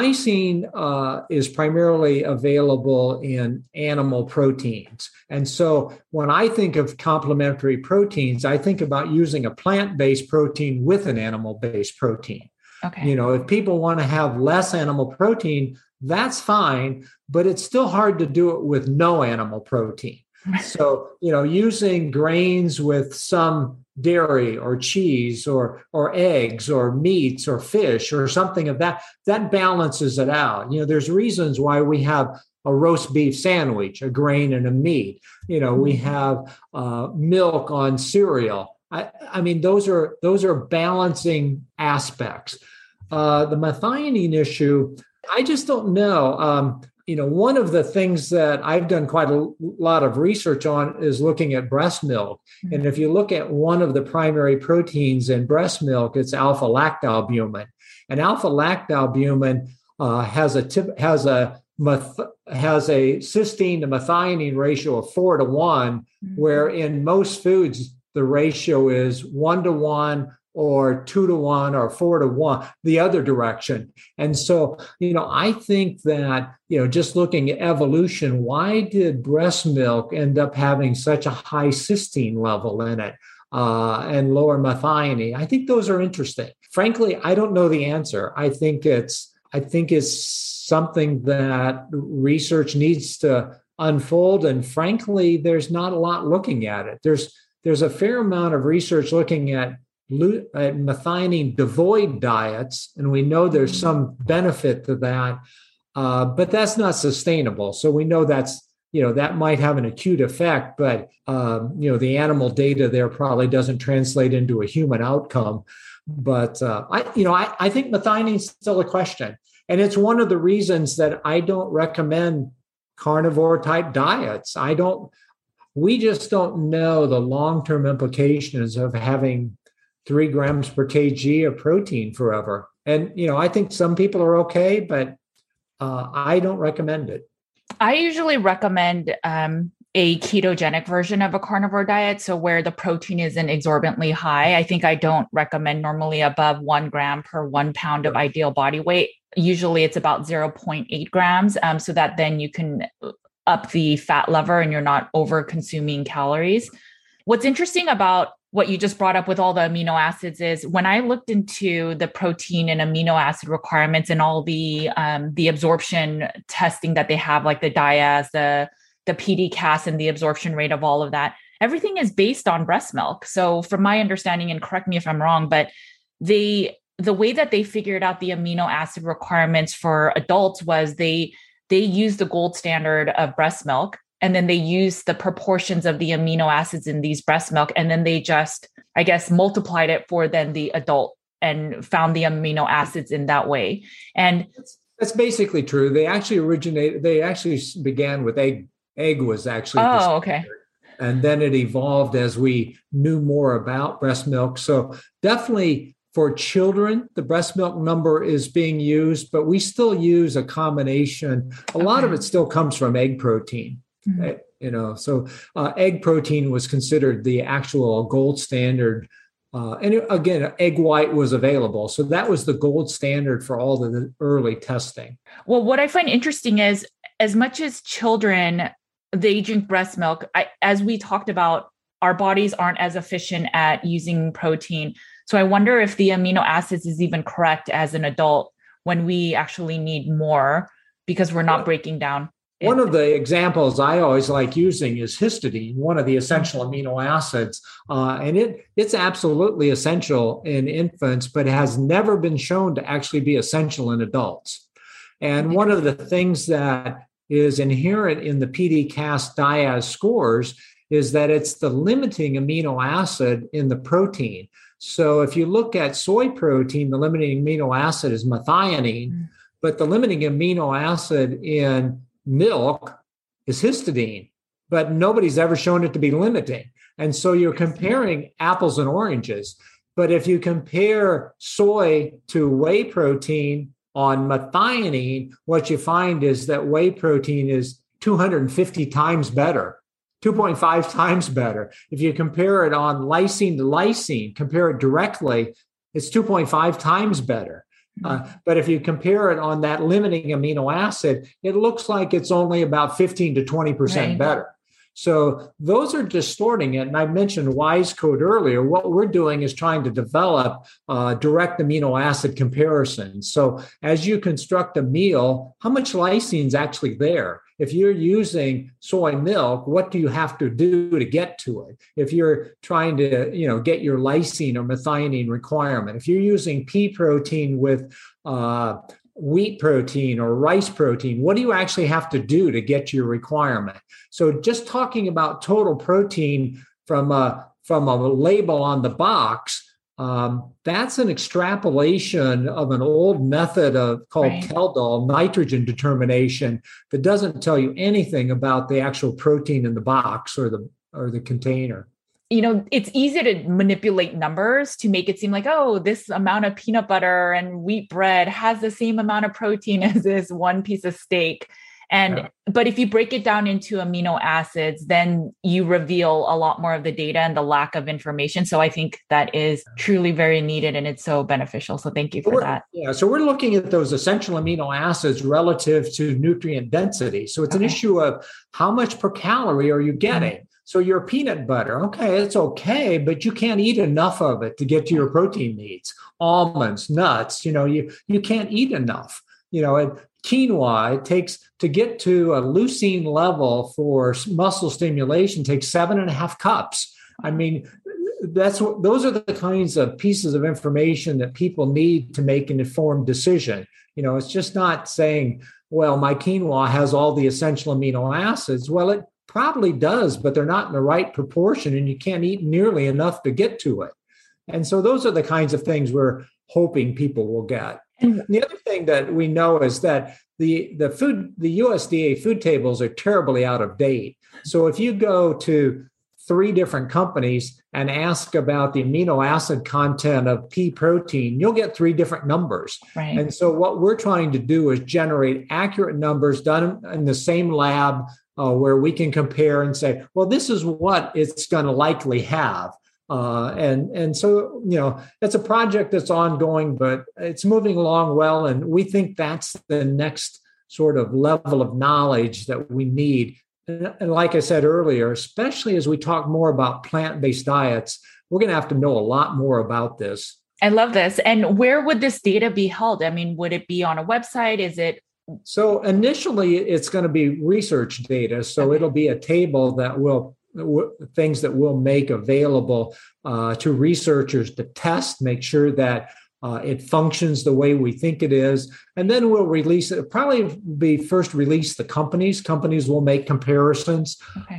is primarily available in animal proteins. And so when I think of complementary proteins, I think about using a plant-based protein with an animal-based protein. Okay. If people want to have less animal protein, that's fine, but it's still hard to do it with no animal protein. So, using grains with some dairy or cheese or eggs or meats or fish or something of that balances it out. There's reasons why we have a roast beef sandwich, a grain and a meat. We have milk on cereal. I mean, those are balancing aspects. The methionine issue, I just don't know. One of the things that I've done quite a lot of research on is looking at breast milk. Mm-hmm. And if you look at one of the primary proteins in breast milk, it's alpha-lactalbumin. And alpha-lactalbumin has a cysteine to methionine ratio of 4 to 1, mm-hmm. where in most foods, the ratio is 1 to 1 or 2 to 1 or 4 to 1, the other direction. And so, I think that, just looking at evolution, why did breast milk end up having such a high cysteine level in it and lower methionine? I think those are interesting. Frankly, I don't know the answer. I think it's something that research needs to unfold. And frankly, there's not a lot looking at it. There's a fair amount of research looking at methionine devoid diets, and we know there's some benefit to that, but that's not sustainable. So we know that might have an acute effect, but the animal data there probably doesn't translate into a human outcome. But I think methionine is still a question, and it's one of the reasons that I don't recommend carnivore type diets. we just don't know the long-term implications of having 3 grams per kg of protein forever. And, I think some people are okay, but I don't recommend it. I usually recommend a ketogenic version of a carnivore diet. So where the protein isn't exorbitantly high. I think I don't recommend normally above 1 gram per 1 pound of ideal body weight. Usually it's about 0.8 grams, so that then you can up the fat lever and you're not over consuming calories. What's interesting about what you just brought up with all the amino acids is when I looked into the protein and amino acid requirements and all the absorption testing that they have, like the DIAS, the PD-CAS, and the absorption rate of all of that, everything is based on breast milk. So from my understanding, and correct me if I'm wrong, but the way that they figured out the amino acid requirements for adults was they used the gold standard of breast milk. And then they use the proportions of the amino acids in these breast milk. And then they just, I guess, multiplied it for then the adult and found the amino acids in that way. And that's basically true. They actually began with egg. Egg was actually. Oh, okay. And then it evolved as we knew more about breast milk. So definitely for children, the breast milk number is being used, but we still use a combination. A lot of it still comes from egg protein. Mm-hmm. So egg protein was considered the actual gold standard. And again, egg white was available. So that was the gold standard for all the early testing. Well, what I find interesting is as much as children, they drink breast milk, as we talked about, our bodies aren't as efficient at using protein. So I wonder if the amino acids is even correct as an adult when we actually need more because we're not breaking down. One of the examples I always like using is histidine, one of the essential amino acids. And it's absolutely essential in infants, but has never been shown to actually be essential in adults. And one of the things that is inherent in the PD-CAS DIAS scores is that it's the limiting amino acid in the protein. So if you look at soy protein, the limiting amino acid is methionine, but the limiting amino acid in milk is histidine, but nobody's ever shown it to be limiting. And so you're comparing apples and oranges. But if you compare soy to whey protein on methionine, what you find is that whey protein is 250 times better, 2.5 times better. If you compare it on lysine to lysine, compare it directly, it's 2.5 times better. But if you compare it on that limiting amino acid, it looks like it's only about 15 to 20% better. So those are distorting it. And I mentioned WISE code earlier. What we're doing is trying to develop direct amino acid comparisons. So as you construct a meal, how much lysine is actually there? If you're using soy milk, what do you have to do to get to it? If you're trying to, get your lysine or methionine requirement, if you're using pea protein with wheat protein or rice protein, what do you actually have to do to get your requirement? So just talking about total protein from a label on the box, that's an extrapolation of an old method called Kjeldahl nitrogen determination that doesn't tell you anything about the actual protein in the box or the container. It's easy to manipulate numbers to make it seem like, oh, this amount of peanut butter and wheat bread has the same amount of protein as this one piece of steak. But if you break it down into amino acids, then you reveal a lot more of the data and the lack of information. So I think that is truly very needed and it's so beneficial. So thank you for that. Yeah. So we're looking at those essential amino acids relative to nutrient density. So it's an issue of how much per calorie are you getting? So your peanut butter, okay, it's okay, but you can't eat enough of it to get to your protein needs. Almonds, nuts, you can't eat enough. And quinoa, it takes to get to a leucine level for muscle stimulation takes 7.5 cups. I mean, those are the kinds of pieces of information that people need to make an informed decision. It's just not saying, well, my quinoa has all the essential amino acids. Well, it probably does, but they're not in the right proportion and you can't eat nearly enough to get to it. And so those are the kinds of things we're hoping people will get. The other thing that we know is that the USDA food tables are terribly out of date. So if you go to 3 different companies and ask about the amino acid content of pea protein, you'll get 3 different numbers. Right. And so what we're trying to do is generate accurate numbers done in the same lab where we can compare and say, well, this is what it's going to likely have. And so, it's a project that's ongoing, but it's moving along well. And we think that's the next sort of level of knowledge that we need. And like I said earlier, especially as we talk more about plant-based diets, we're going to have to know a lot more about this. I love this. And where would this data be held? I mean, would it be on a website? Is it? So initially, it's going to be research data. So it'll be a table that will things that we'll make available to researchers to test, make sure that it functions the way we think it is. And then we'll release it. Probably be first release the companies. Companies will make comparisons. Okay.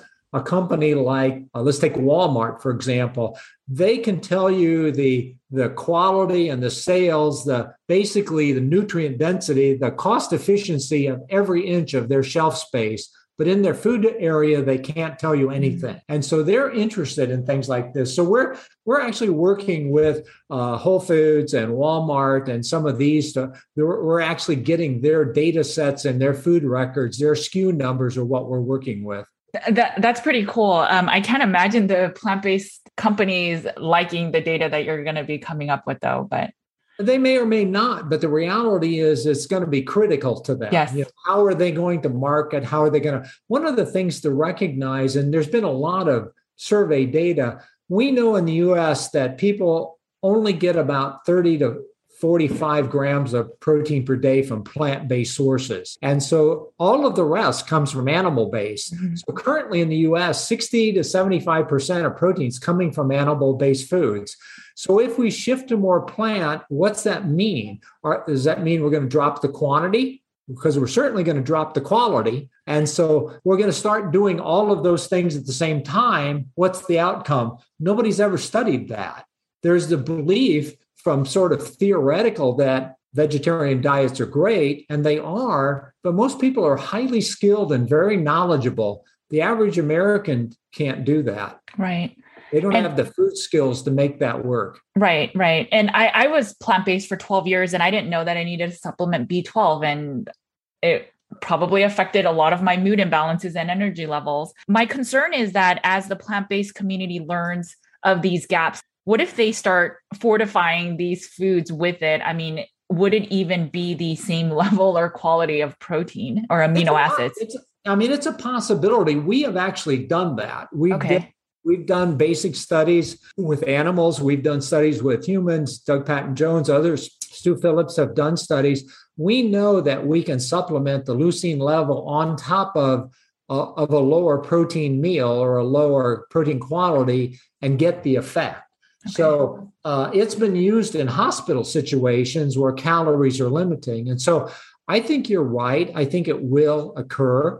A company like, let's take Walmart, for example, they can tell you the quality and the sales, basically the nutrient density, the cost efficiency of every inch of their shelf space. But in their food area, they can't tell you anything. And so they're interested in things like this. So we're actually working with Whole Foods and Walmart and some of these. We're actually getting their data sets and their food records, their SKU numbers are what we're working with. That's pretty cool. I can't imagine the plant-based companies liking the data that you're going to be coming up with, though. But they may or may not, but the reality is it's going to be critical to them. Yes. How are they going to market? How are they going to? One of the things to recognize, and there's been a lot of survey data, we know in the U.S. that people only get about 30 to 45 grams of protein per day from plant-based sources. And so all of the rest comes from animal-based. Mm-hmm. So currently in the U.S., 60 to 75% of proteins coming from animal-based foods. So if we shift to more plant, what's that mean? Does that mean we're going to drop the quantity? Because we're certainly going to drop the quality. And so we're going to start doing all of those things at the same time. What's the outcome? Nobody's ever studied that. There's the belief from sort of theoretical that vegetarian diets are great, and they are, but most people are highly skilled and very knowledgeable. The average American can't do that. Right. They don't have the food skills to make that work. Right. And I was plant-based for 12 years, and I didn't know that I needed to supplement B12, and it probably affected a lot of my mood imbalances and energy levels. My concern is that as the plant-based community learns of these gaps, what if they start fortifying these foods with it? I mean, would it even be the same level or quality of protein or amino acids? It's a possibility. We have actually done that. We've done basic studies with animals. We've done studies with humans. Doug Patton-Jones, others, Stu Phillips have done studies. We know that we can supplement the leucine level on top of a lower protein meal or a lower protein quality and get the effect. Okay. So it's been used in hospital situations where calories are limiting. And so I think you're right. I think it will occur.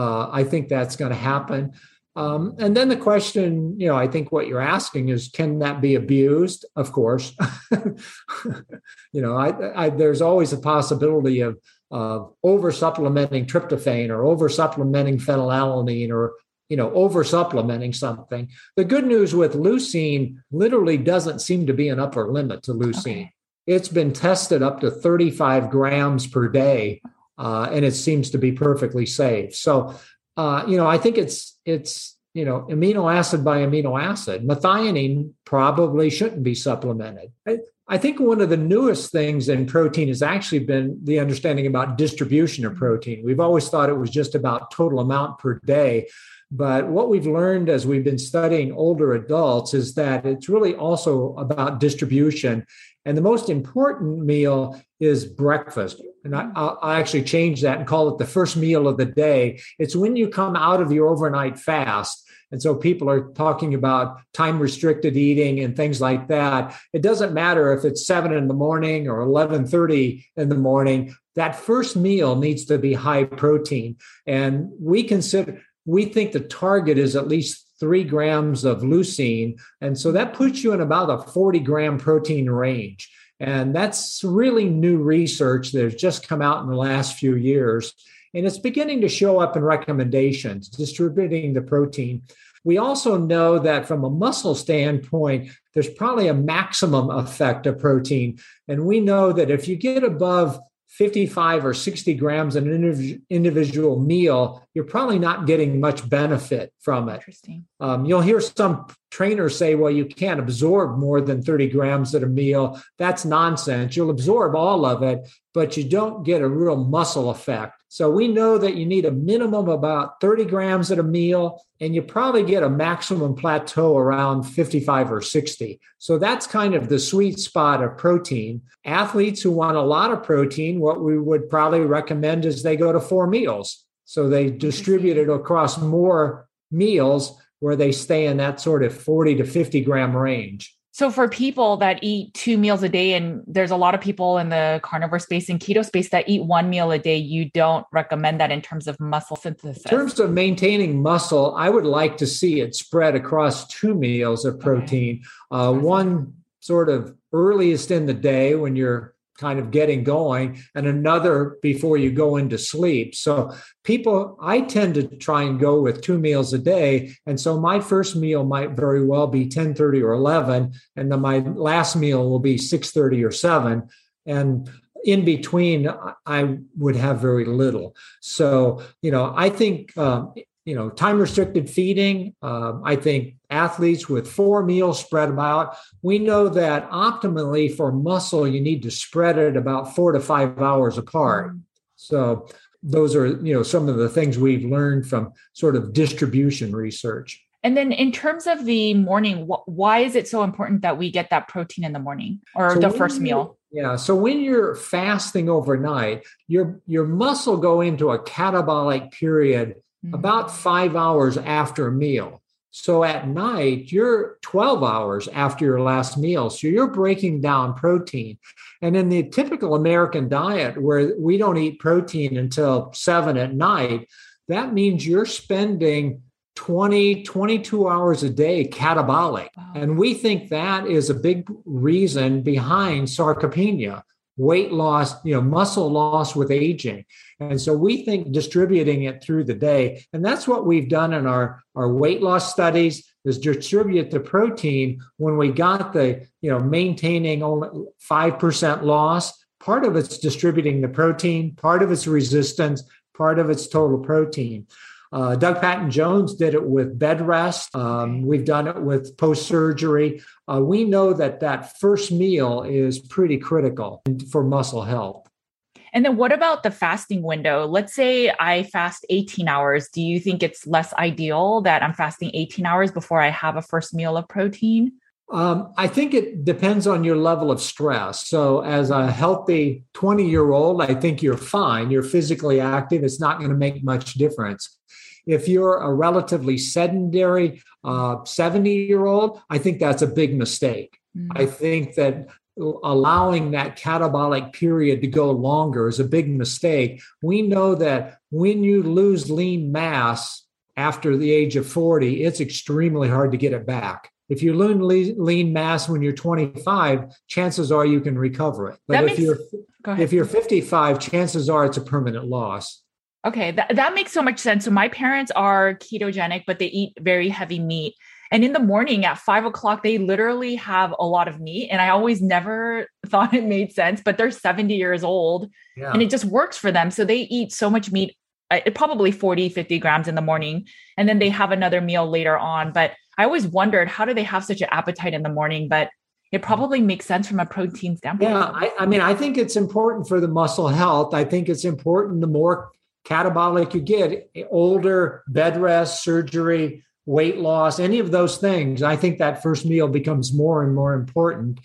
I think that's going to happen. And then the question, I think what you're asking is, can that be abused? Of course. There's always a possibility of over supplementing tryptophan or over supplementing phenylalanine or over supplementing something. The good news with leucine literally doesn't seem to be an upper limit to leucine. Okay. It's been tested up to 35 grams per day, and it seems to be perfectly safe. So, I think it's amino acid by amino acid. Methionine probably shouldn't be supplemented. I think one of the newest things in protein has actually been the understanding about distribution of protein. We've always thought it was just about total amount per day. But what we've learned as we've been studying older adults is that it's really also about distribution. And the most important meal is breakfast. And I actually change that and call it the first meal of the day. It's when you come out of your overnight fast. And so people are talking about time-restricted eating and things like that. It doesn't matter if it's 7 in the morning or 11:30 in the morning. That first meal needs to be high protein. And we think the target is at least 3 grams of leucine. And so that puts you in about a 40-gram protein range. And that's really new research that has just come out in the last few years. And it's beginning to show up in recommendations, distributing the protein. We also know that from a muscle standpoint, there's probably a maximum effect of protein. And we know that if you get above 55 or 60 grams in an individual meal, you're probably not getting much benefit from it. Interesting. You'll hear some trainers say, well, you can't absorb more than 30 grams at a meal. That's nonsense. You'll absorb all of it, but you don't get a real muscle effect. So we know that you need a minimum of about 30 grams at a meal, and you probably get a maximum plateau around 55 or 60. So that's kind of the sweet spot of protein. Athletes who want a lot of protein, what we would probably recommend is they go to 4 meals. So they distribute it across more meals where they stay in that sort of 40 to 50 gram range. So for people that eat 2 meals a day, and there's a lot of people in the carnivore space and keto space that eat 1 meal a day, you don't recommend that in terms of muscle synthesis? In terms of maintaining muscle, I would like to see it spread across 2 meals of protein. Okay. One sort of earliest in the day when you're kind of getting going, and another before you go into sleep. So I tend to try and go with 2 meals a day. And so my first meal might very well be 10:30 or 11, and then my last meal will be 6:30 or 7. And in between, I would have very little. So, I think, time restricted feeding, I think athletes with 4 meals spread about. We know that optimally for muscle, you need to spread it about 4 to 5 hours apart. So those are, some of the things we've learned from sort of distribution research. And then in terms of the morning, why is it so important that we get that protein in the morning or the first meal? Yeah. So when you're fasting overnight, your muscle go into a catabolic period about 5 hours after a meal. So at night, you're 12 hours after your last meal. So you're breaking down protein. And in the typical American diet, where we don't eat protein until 7 at night, that means you're spending 22 hours a day catabolic. Wow. And we think that is a big reason behind sarcopenia, weight loss, muscle loss with aging. And so we think distributing it through the day, and that's what we've done in our weight loss studies, is distribute the protein when we got the, maintaining only 5% loss. Part of it's distributing the protein, part of it's resistance, part of it's total protein. Doug Patton-Jones did it with bed rest. We've done it with post-surgery. We know that first meal is pretty critical for muscle health. And then what about the fasting window? Let's say I fast 18 hours. Do you think it's less ideal that I'm fasting 18 hours before I have a first meal of protein? I think it depends on your level of stress. So as a healthy 20-year-old, I think you're fine. You're physically active. It's not going to make much difference. If you're a relatively sedentary 70-year-old, I think that's a big mistake. I think that allowing that catabolic period to go longer is a big mistake. We know that when you lose lean mass after the age of 40, it's extremely hard to get it back. If you lose lean mass when you're 25, chances are you can recover it. But if you're 55, chances are it's a permanent loss. Okay, that makes so much sense. So my parents are ketogenic, but they eat very heavy meat. And in the morning at 5 o'clock, they literally have a lot of meat. And I always never thought it made sense, but they're 70 years old and it just works for them. So they eat so much meat, probably 40, 50 grams in the morning. And then they have another meal later on. But I always wondered, how do they have such an appetite in the morning? But it probably makes sense from a protein standpoint. Yeah, I think it's important for the muscle health. I think it's important the more catabolic you get, older, bed rest, surgery, weight loss, any of those things, I think that first meal becomes more and more important.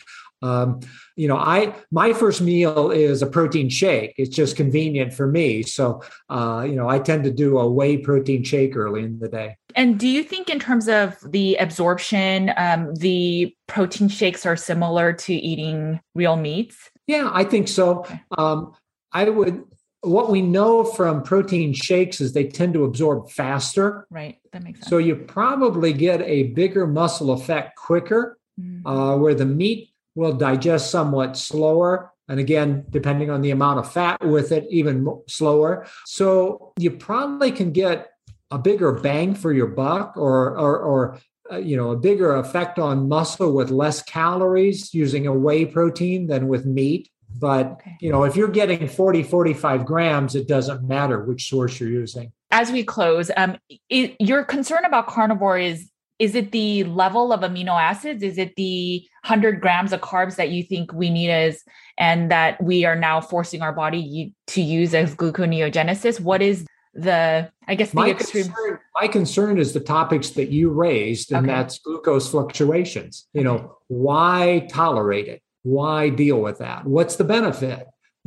My first meal is a protein shake. It's just convenient for me. So, I tend to do a whey protein shake early in the day. And do you think in terms of the absorption, the protein shakes are similar to eating real meats? Yeah, I think so. Okay. What we know from protein shakes is they tend to absorb faster. Right. That makes sense. So you probably get a bigger muscle effect quicker, where the meat will digest somewhat slower. And again, depending on the amount of fat with it, even slower. So you probably can get a bigger bang for your buck, or a bigger effect on muscle with less calories using a whey protein than with meat. But, if you're getting 40, 45 grams, it doesn't matter which source you're using. As we close, your concern about carnivore is it the level of amino acids? Is it the 100 grams of carbs that you think we need and that we are now forcing our body to use as gluconeogenesis? What is extreme? My concern is the topics that you raised, and that's glucose fluctuations. Why tolerate it? Why deal with that? What's the benefit?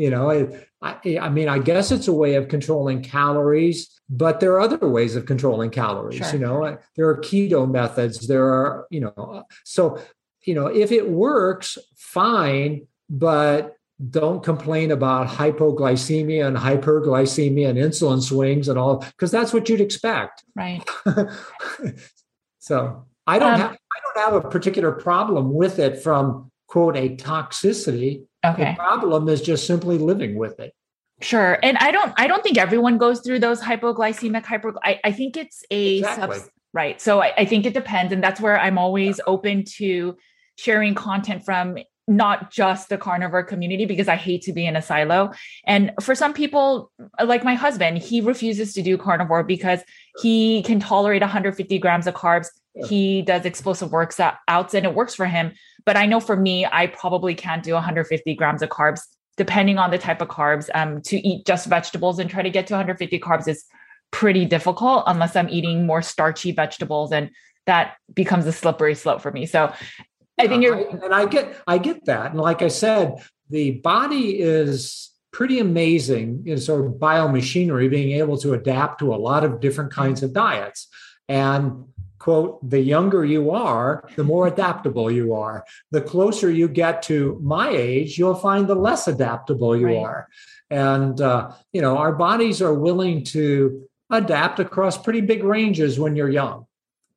I guess it's a way of controlling calories, but there are other ways of controlling calories. Sure. There are keto methods. There are, if it works, fine, but don't complain about hypoglycemia and hyperglycemia and insulin swings and all, because that's what you'd expect. Right. So I don't have a particular problem with it from, quote, a toxicity. Okay. The problem is just simply living with it. Sure. And I don't think everyone goes through those hypoglycemic I think it's right. So I think it depends. And that's where I'm always open to sharing content from not just the carnivore community, because I hate to be in a silo. And for some people, like my husband, he refuses to do carnivore because he can tolerate 150 grams of carbs. He does explosive workouts and it works for him. But I know for me, I probably can't do 150 grams of carbs, depending on the type of carbs. To eat just vegetables and try to get to 150 carbs is pretty difficult unless I'm eating more starchy vegetables, and that becomes a slippery slope for me. So I think I get that. And like I said, the body is pretty amazing in sort of biomachinery, being able to adapt to a lot of different kinds of diets. And quote, the younger you are, the more adaptable you are. The closer you get to my age, you'll find the less adaptable you are. And, our bodies are willing to adapt across pretty big ranges when you're young.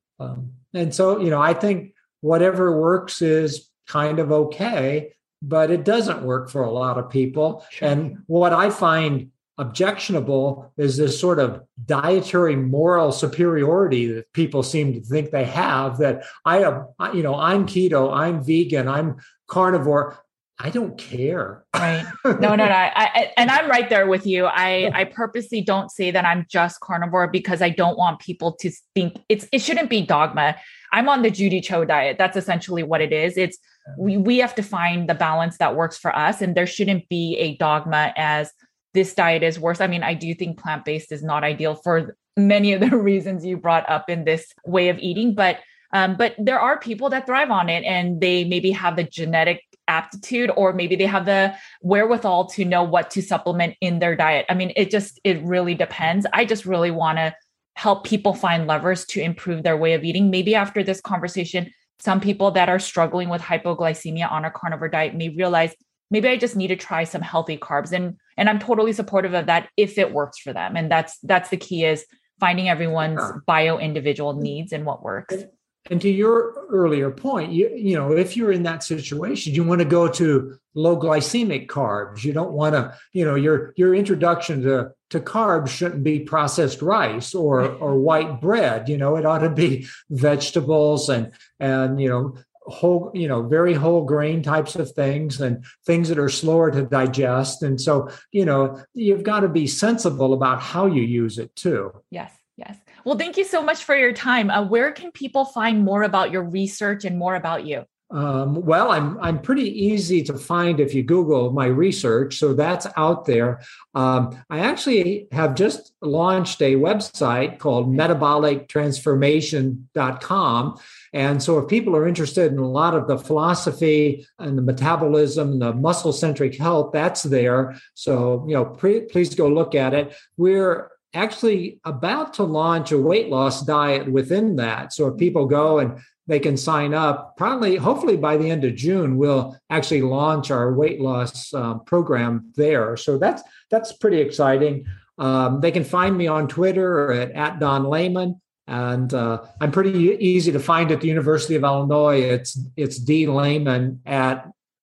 And so, I think whatever works is kind of okay, but it doesn't work for a lot of people. Sure. And what I find objectionable is this sort of dietary moral superiority that people seem to think they have, that I'm keto, I'm vegan, I'm carnivore. I don't care. Right. No. And I'm right there with you. I purposely don't say that I'm just carnivore because I don't want people to think it shouldn't be dogma. I'm on the Judy Cho diet. That's essentially what it is. It's we have to find the balance that works for us. And there shouldn't be a dogma as this diet is worse. I mean, I do think plant-based is not ideal for many of the reasons you brought up in this way of eating, but there are people that thrive on it, and they maybe have the genetic aptitude, or maybe they have the wherewithal to know what to supplement in their diet. I mean, it really depends. I just really want to help people find levers to improve their way of eating. Maybe after this conversation, some people that are struggling with hypoglycemia on a carnivore diet may realize, maybe I just need to try some healthy carbs. And I'm totally supportive of that if it works for them. And that's the key, is finding everyone's bio individual needs and what works. And to your earlier point, if you're in that situation, you want to go to low glycemic carbs. You don't want to, your introduction to carbs shouldn't be processed rice or white bread. It ought to be vegetables and whole, very whole grain types of things, and things that are slower to digest. And so, you've got to be sensible about how you use it too. Yes. Well, thank you so much for your time. Where can people find more about your research and more about you? Well, I'm pretty easy to find if you Google my research, so that's out there. I actually have just launched a website called metabolictransformation.com. And so if people are interested in a lot of the philosophy and the metabolism, the muscle-centric health, that's there. So, please go look at it. We're actually about to launch a weight loss diet within that. So if people go and they can sign up, hopefully by the end of June, we'll actually launch our weight loss program there. So that's pretty exciting. They can find me on Twitter at Don Layman. And I'm pretty easy to find at the University of Illinois. It's D Layman at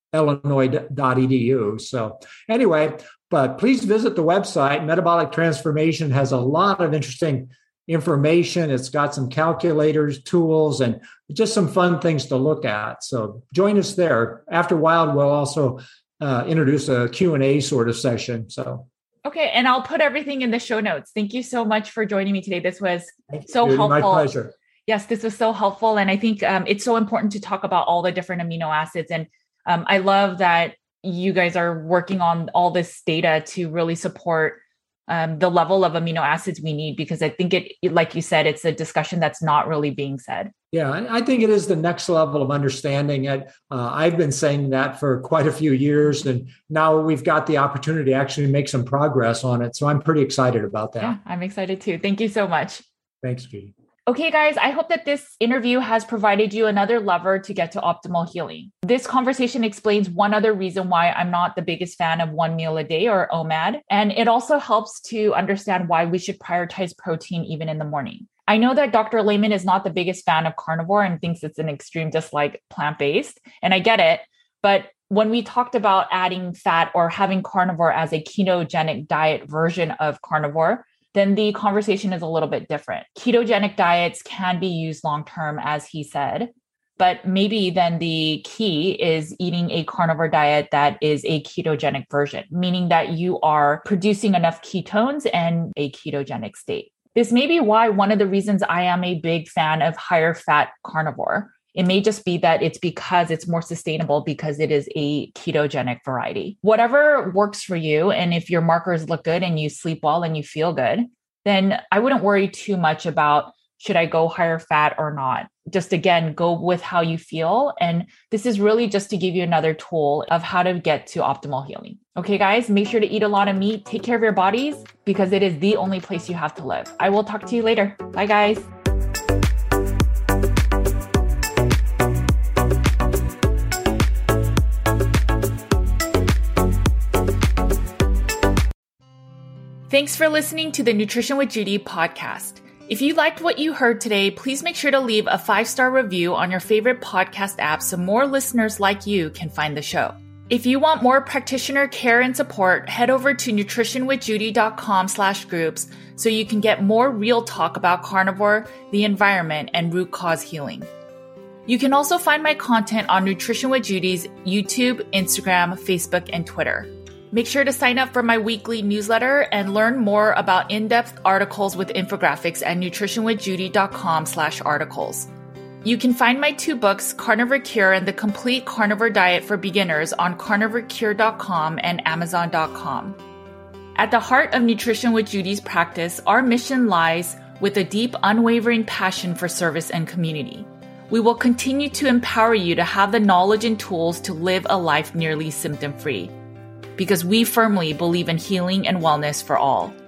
illinois.edu. So anyway, but please visit the website. Metabolic Transformation has a lot of interesting information. It's got some calculators, tools, and just some fun things to look at. So join us there. After a while, we'll also introduce a Q&A sort of session. So. Okay. And I'll put everything in the show notes. Thank you so much for joining me today. This was so helpful. My pleasure. Yes, this was so helpful. And I think it's so important to talk about all the different amino acids. And I love that you guys are working on all this data to really support the level of amino acids we need, because I think it, like you said, it's a discussion that's not really being said. Yeah, I think it is the next level of understanding. I've been saying that for quite a few years, and now we've got the opportunity to actually make some progress on it. So I'm pretty excited about that. Yeah, I'm excited too. Thank you so much. Thanks, Judy. Okay, guys, I hope that this interview has provided you another lever to get to optimal healing. This conversation explains one other reason why I'm not the biggest fan of 1 meal a day or OMAD. And it also helps to understand why we should prioritize protein even in the morning. I know that Dr. Lehman is not the biggest fan of carnivore and thinks it's an extreme dislike plant-based. And I get it. But when we talked about adding fat or having carnivore as a ketogenic diet version of carnivore, then the conversation is a little bit different. Ketogenic diets can be used long-term, as he said, but maybe then the key is eating a carnivore diet that is a ketogenic version, meaning that you are producing enough ketones and a ketogenic state. This may be why one of the reasons I am a big fan of higher fat carnivore. It may just be that it's because it's more sustainable because it is a ketogenic variety. Whatever works for you, and if your markers look good and you sleep well and you feel good, then I wouldn't worry too much about should I go higher fat or not. Just again, go with how you feel. And this is really just to give you another tool of how to get to optimal healing. Okay, guys, make sure to eat a lot of meat. Take care of your bodies because it is the only place you have to live. I will talk to you later. Bye, guys. Thanks for listening to the Nutrition with Judy podcast. If you liked what you heard today, please make sure to leave a 5-star review on your favorite podcast app so more listeners like you can find the show. If you want more practitioner care and support, head over to nutritionwithjudy.com/groups so you can get more real talk about carnivore, the environment, and root cause healing. You can also find my content on Nutrition with Judy's YouTube, Instagram, Facebook, and Twitter. Make sure to sign up for my weekly newsletter and learn more about in-depth articles with infographics at nutritionwithjudy.com/articles. You can find my 2 books, Carnivore Cure and The Complete Carnivore Diet for Beginners, on carnivorecure.com and amazon.com. At the heart of Nutrition with Judy's practice, our mission lies with a deep, unwavering passion for service and community. We will continue to empower you to have the knowledge and tools to live a life nearly symptom-free, because we firmly believe in healing and wellness for all.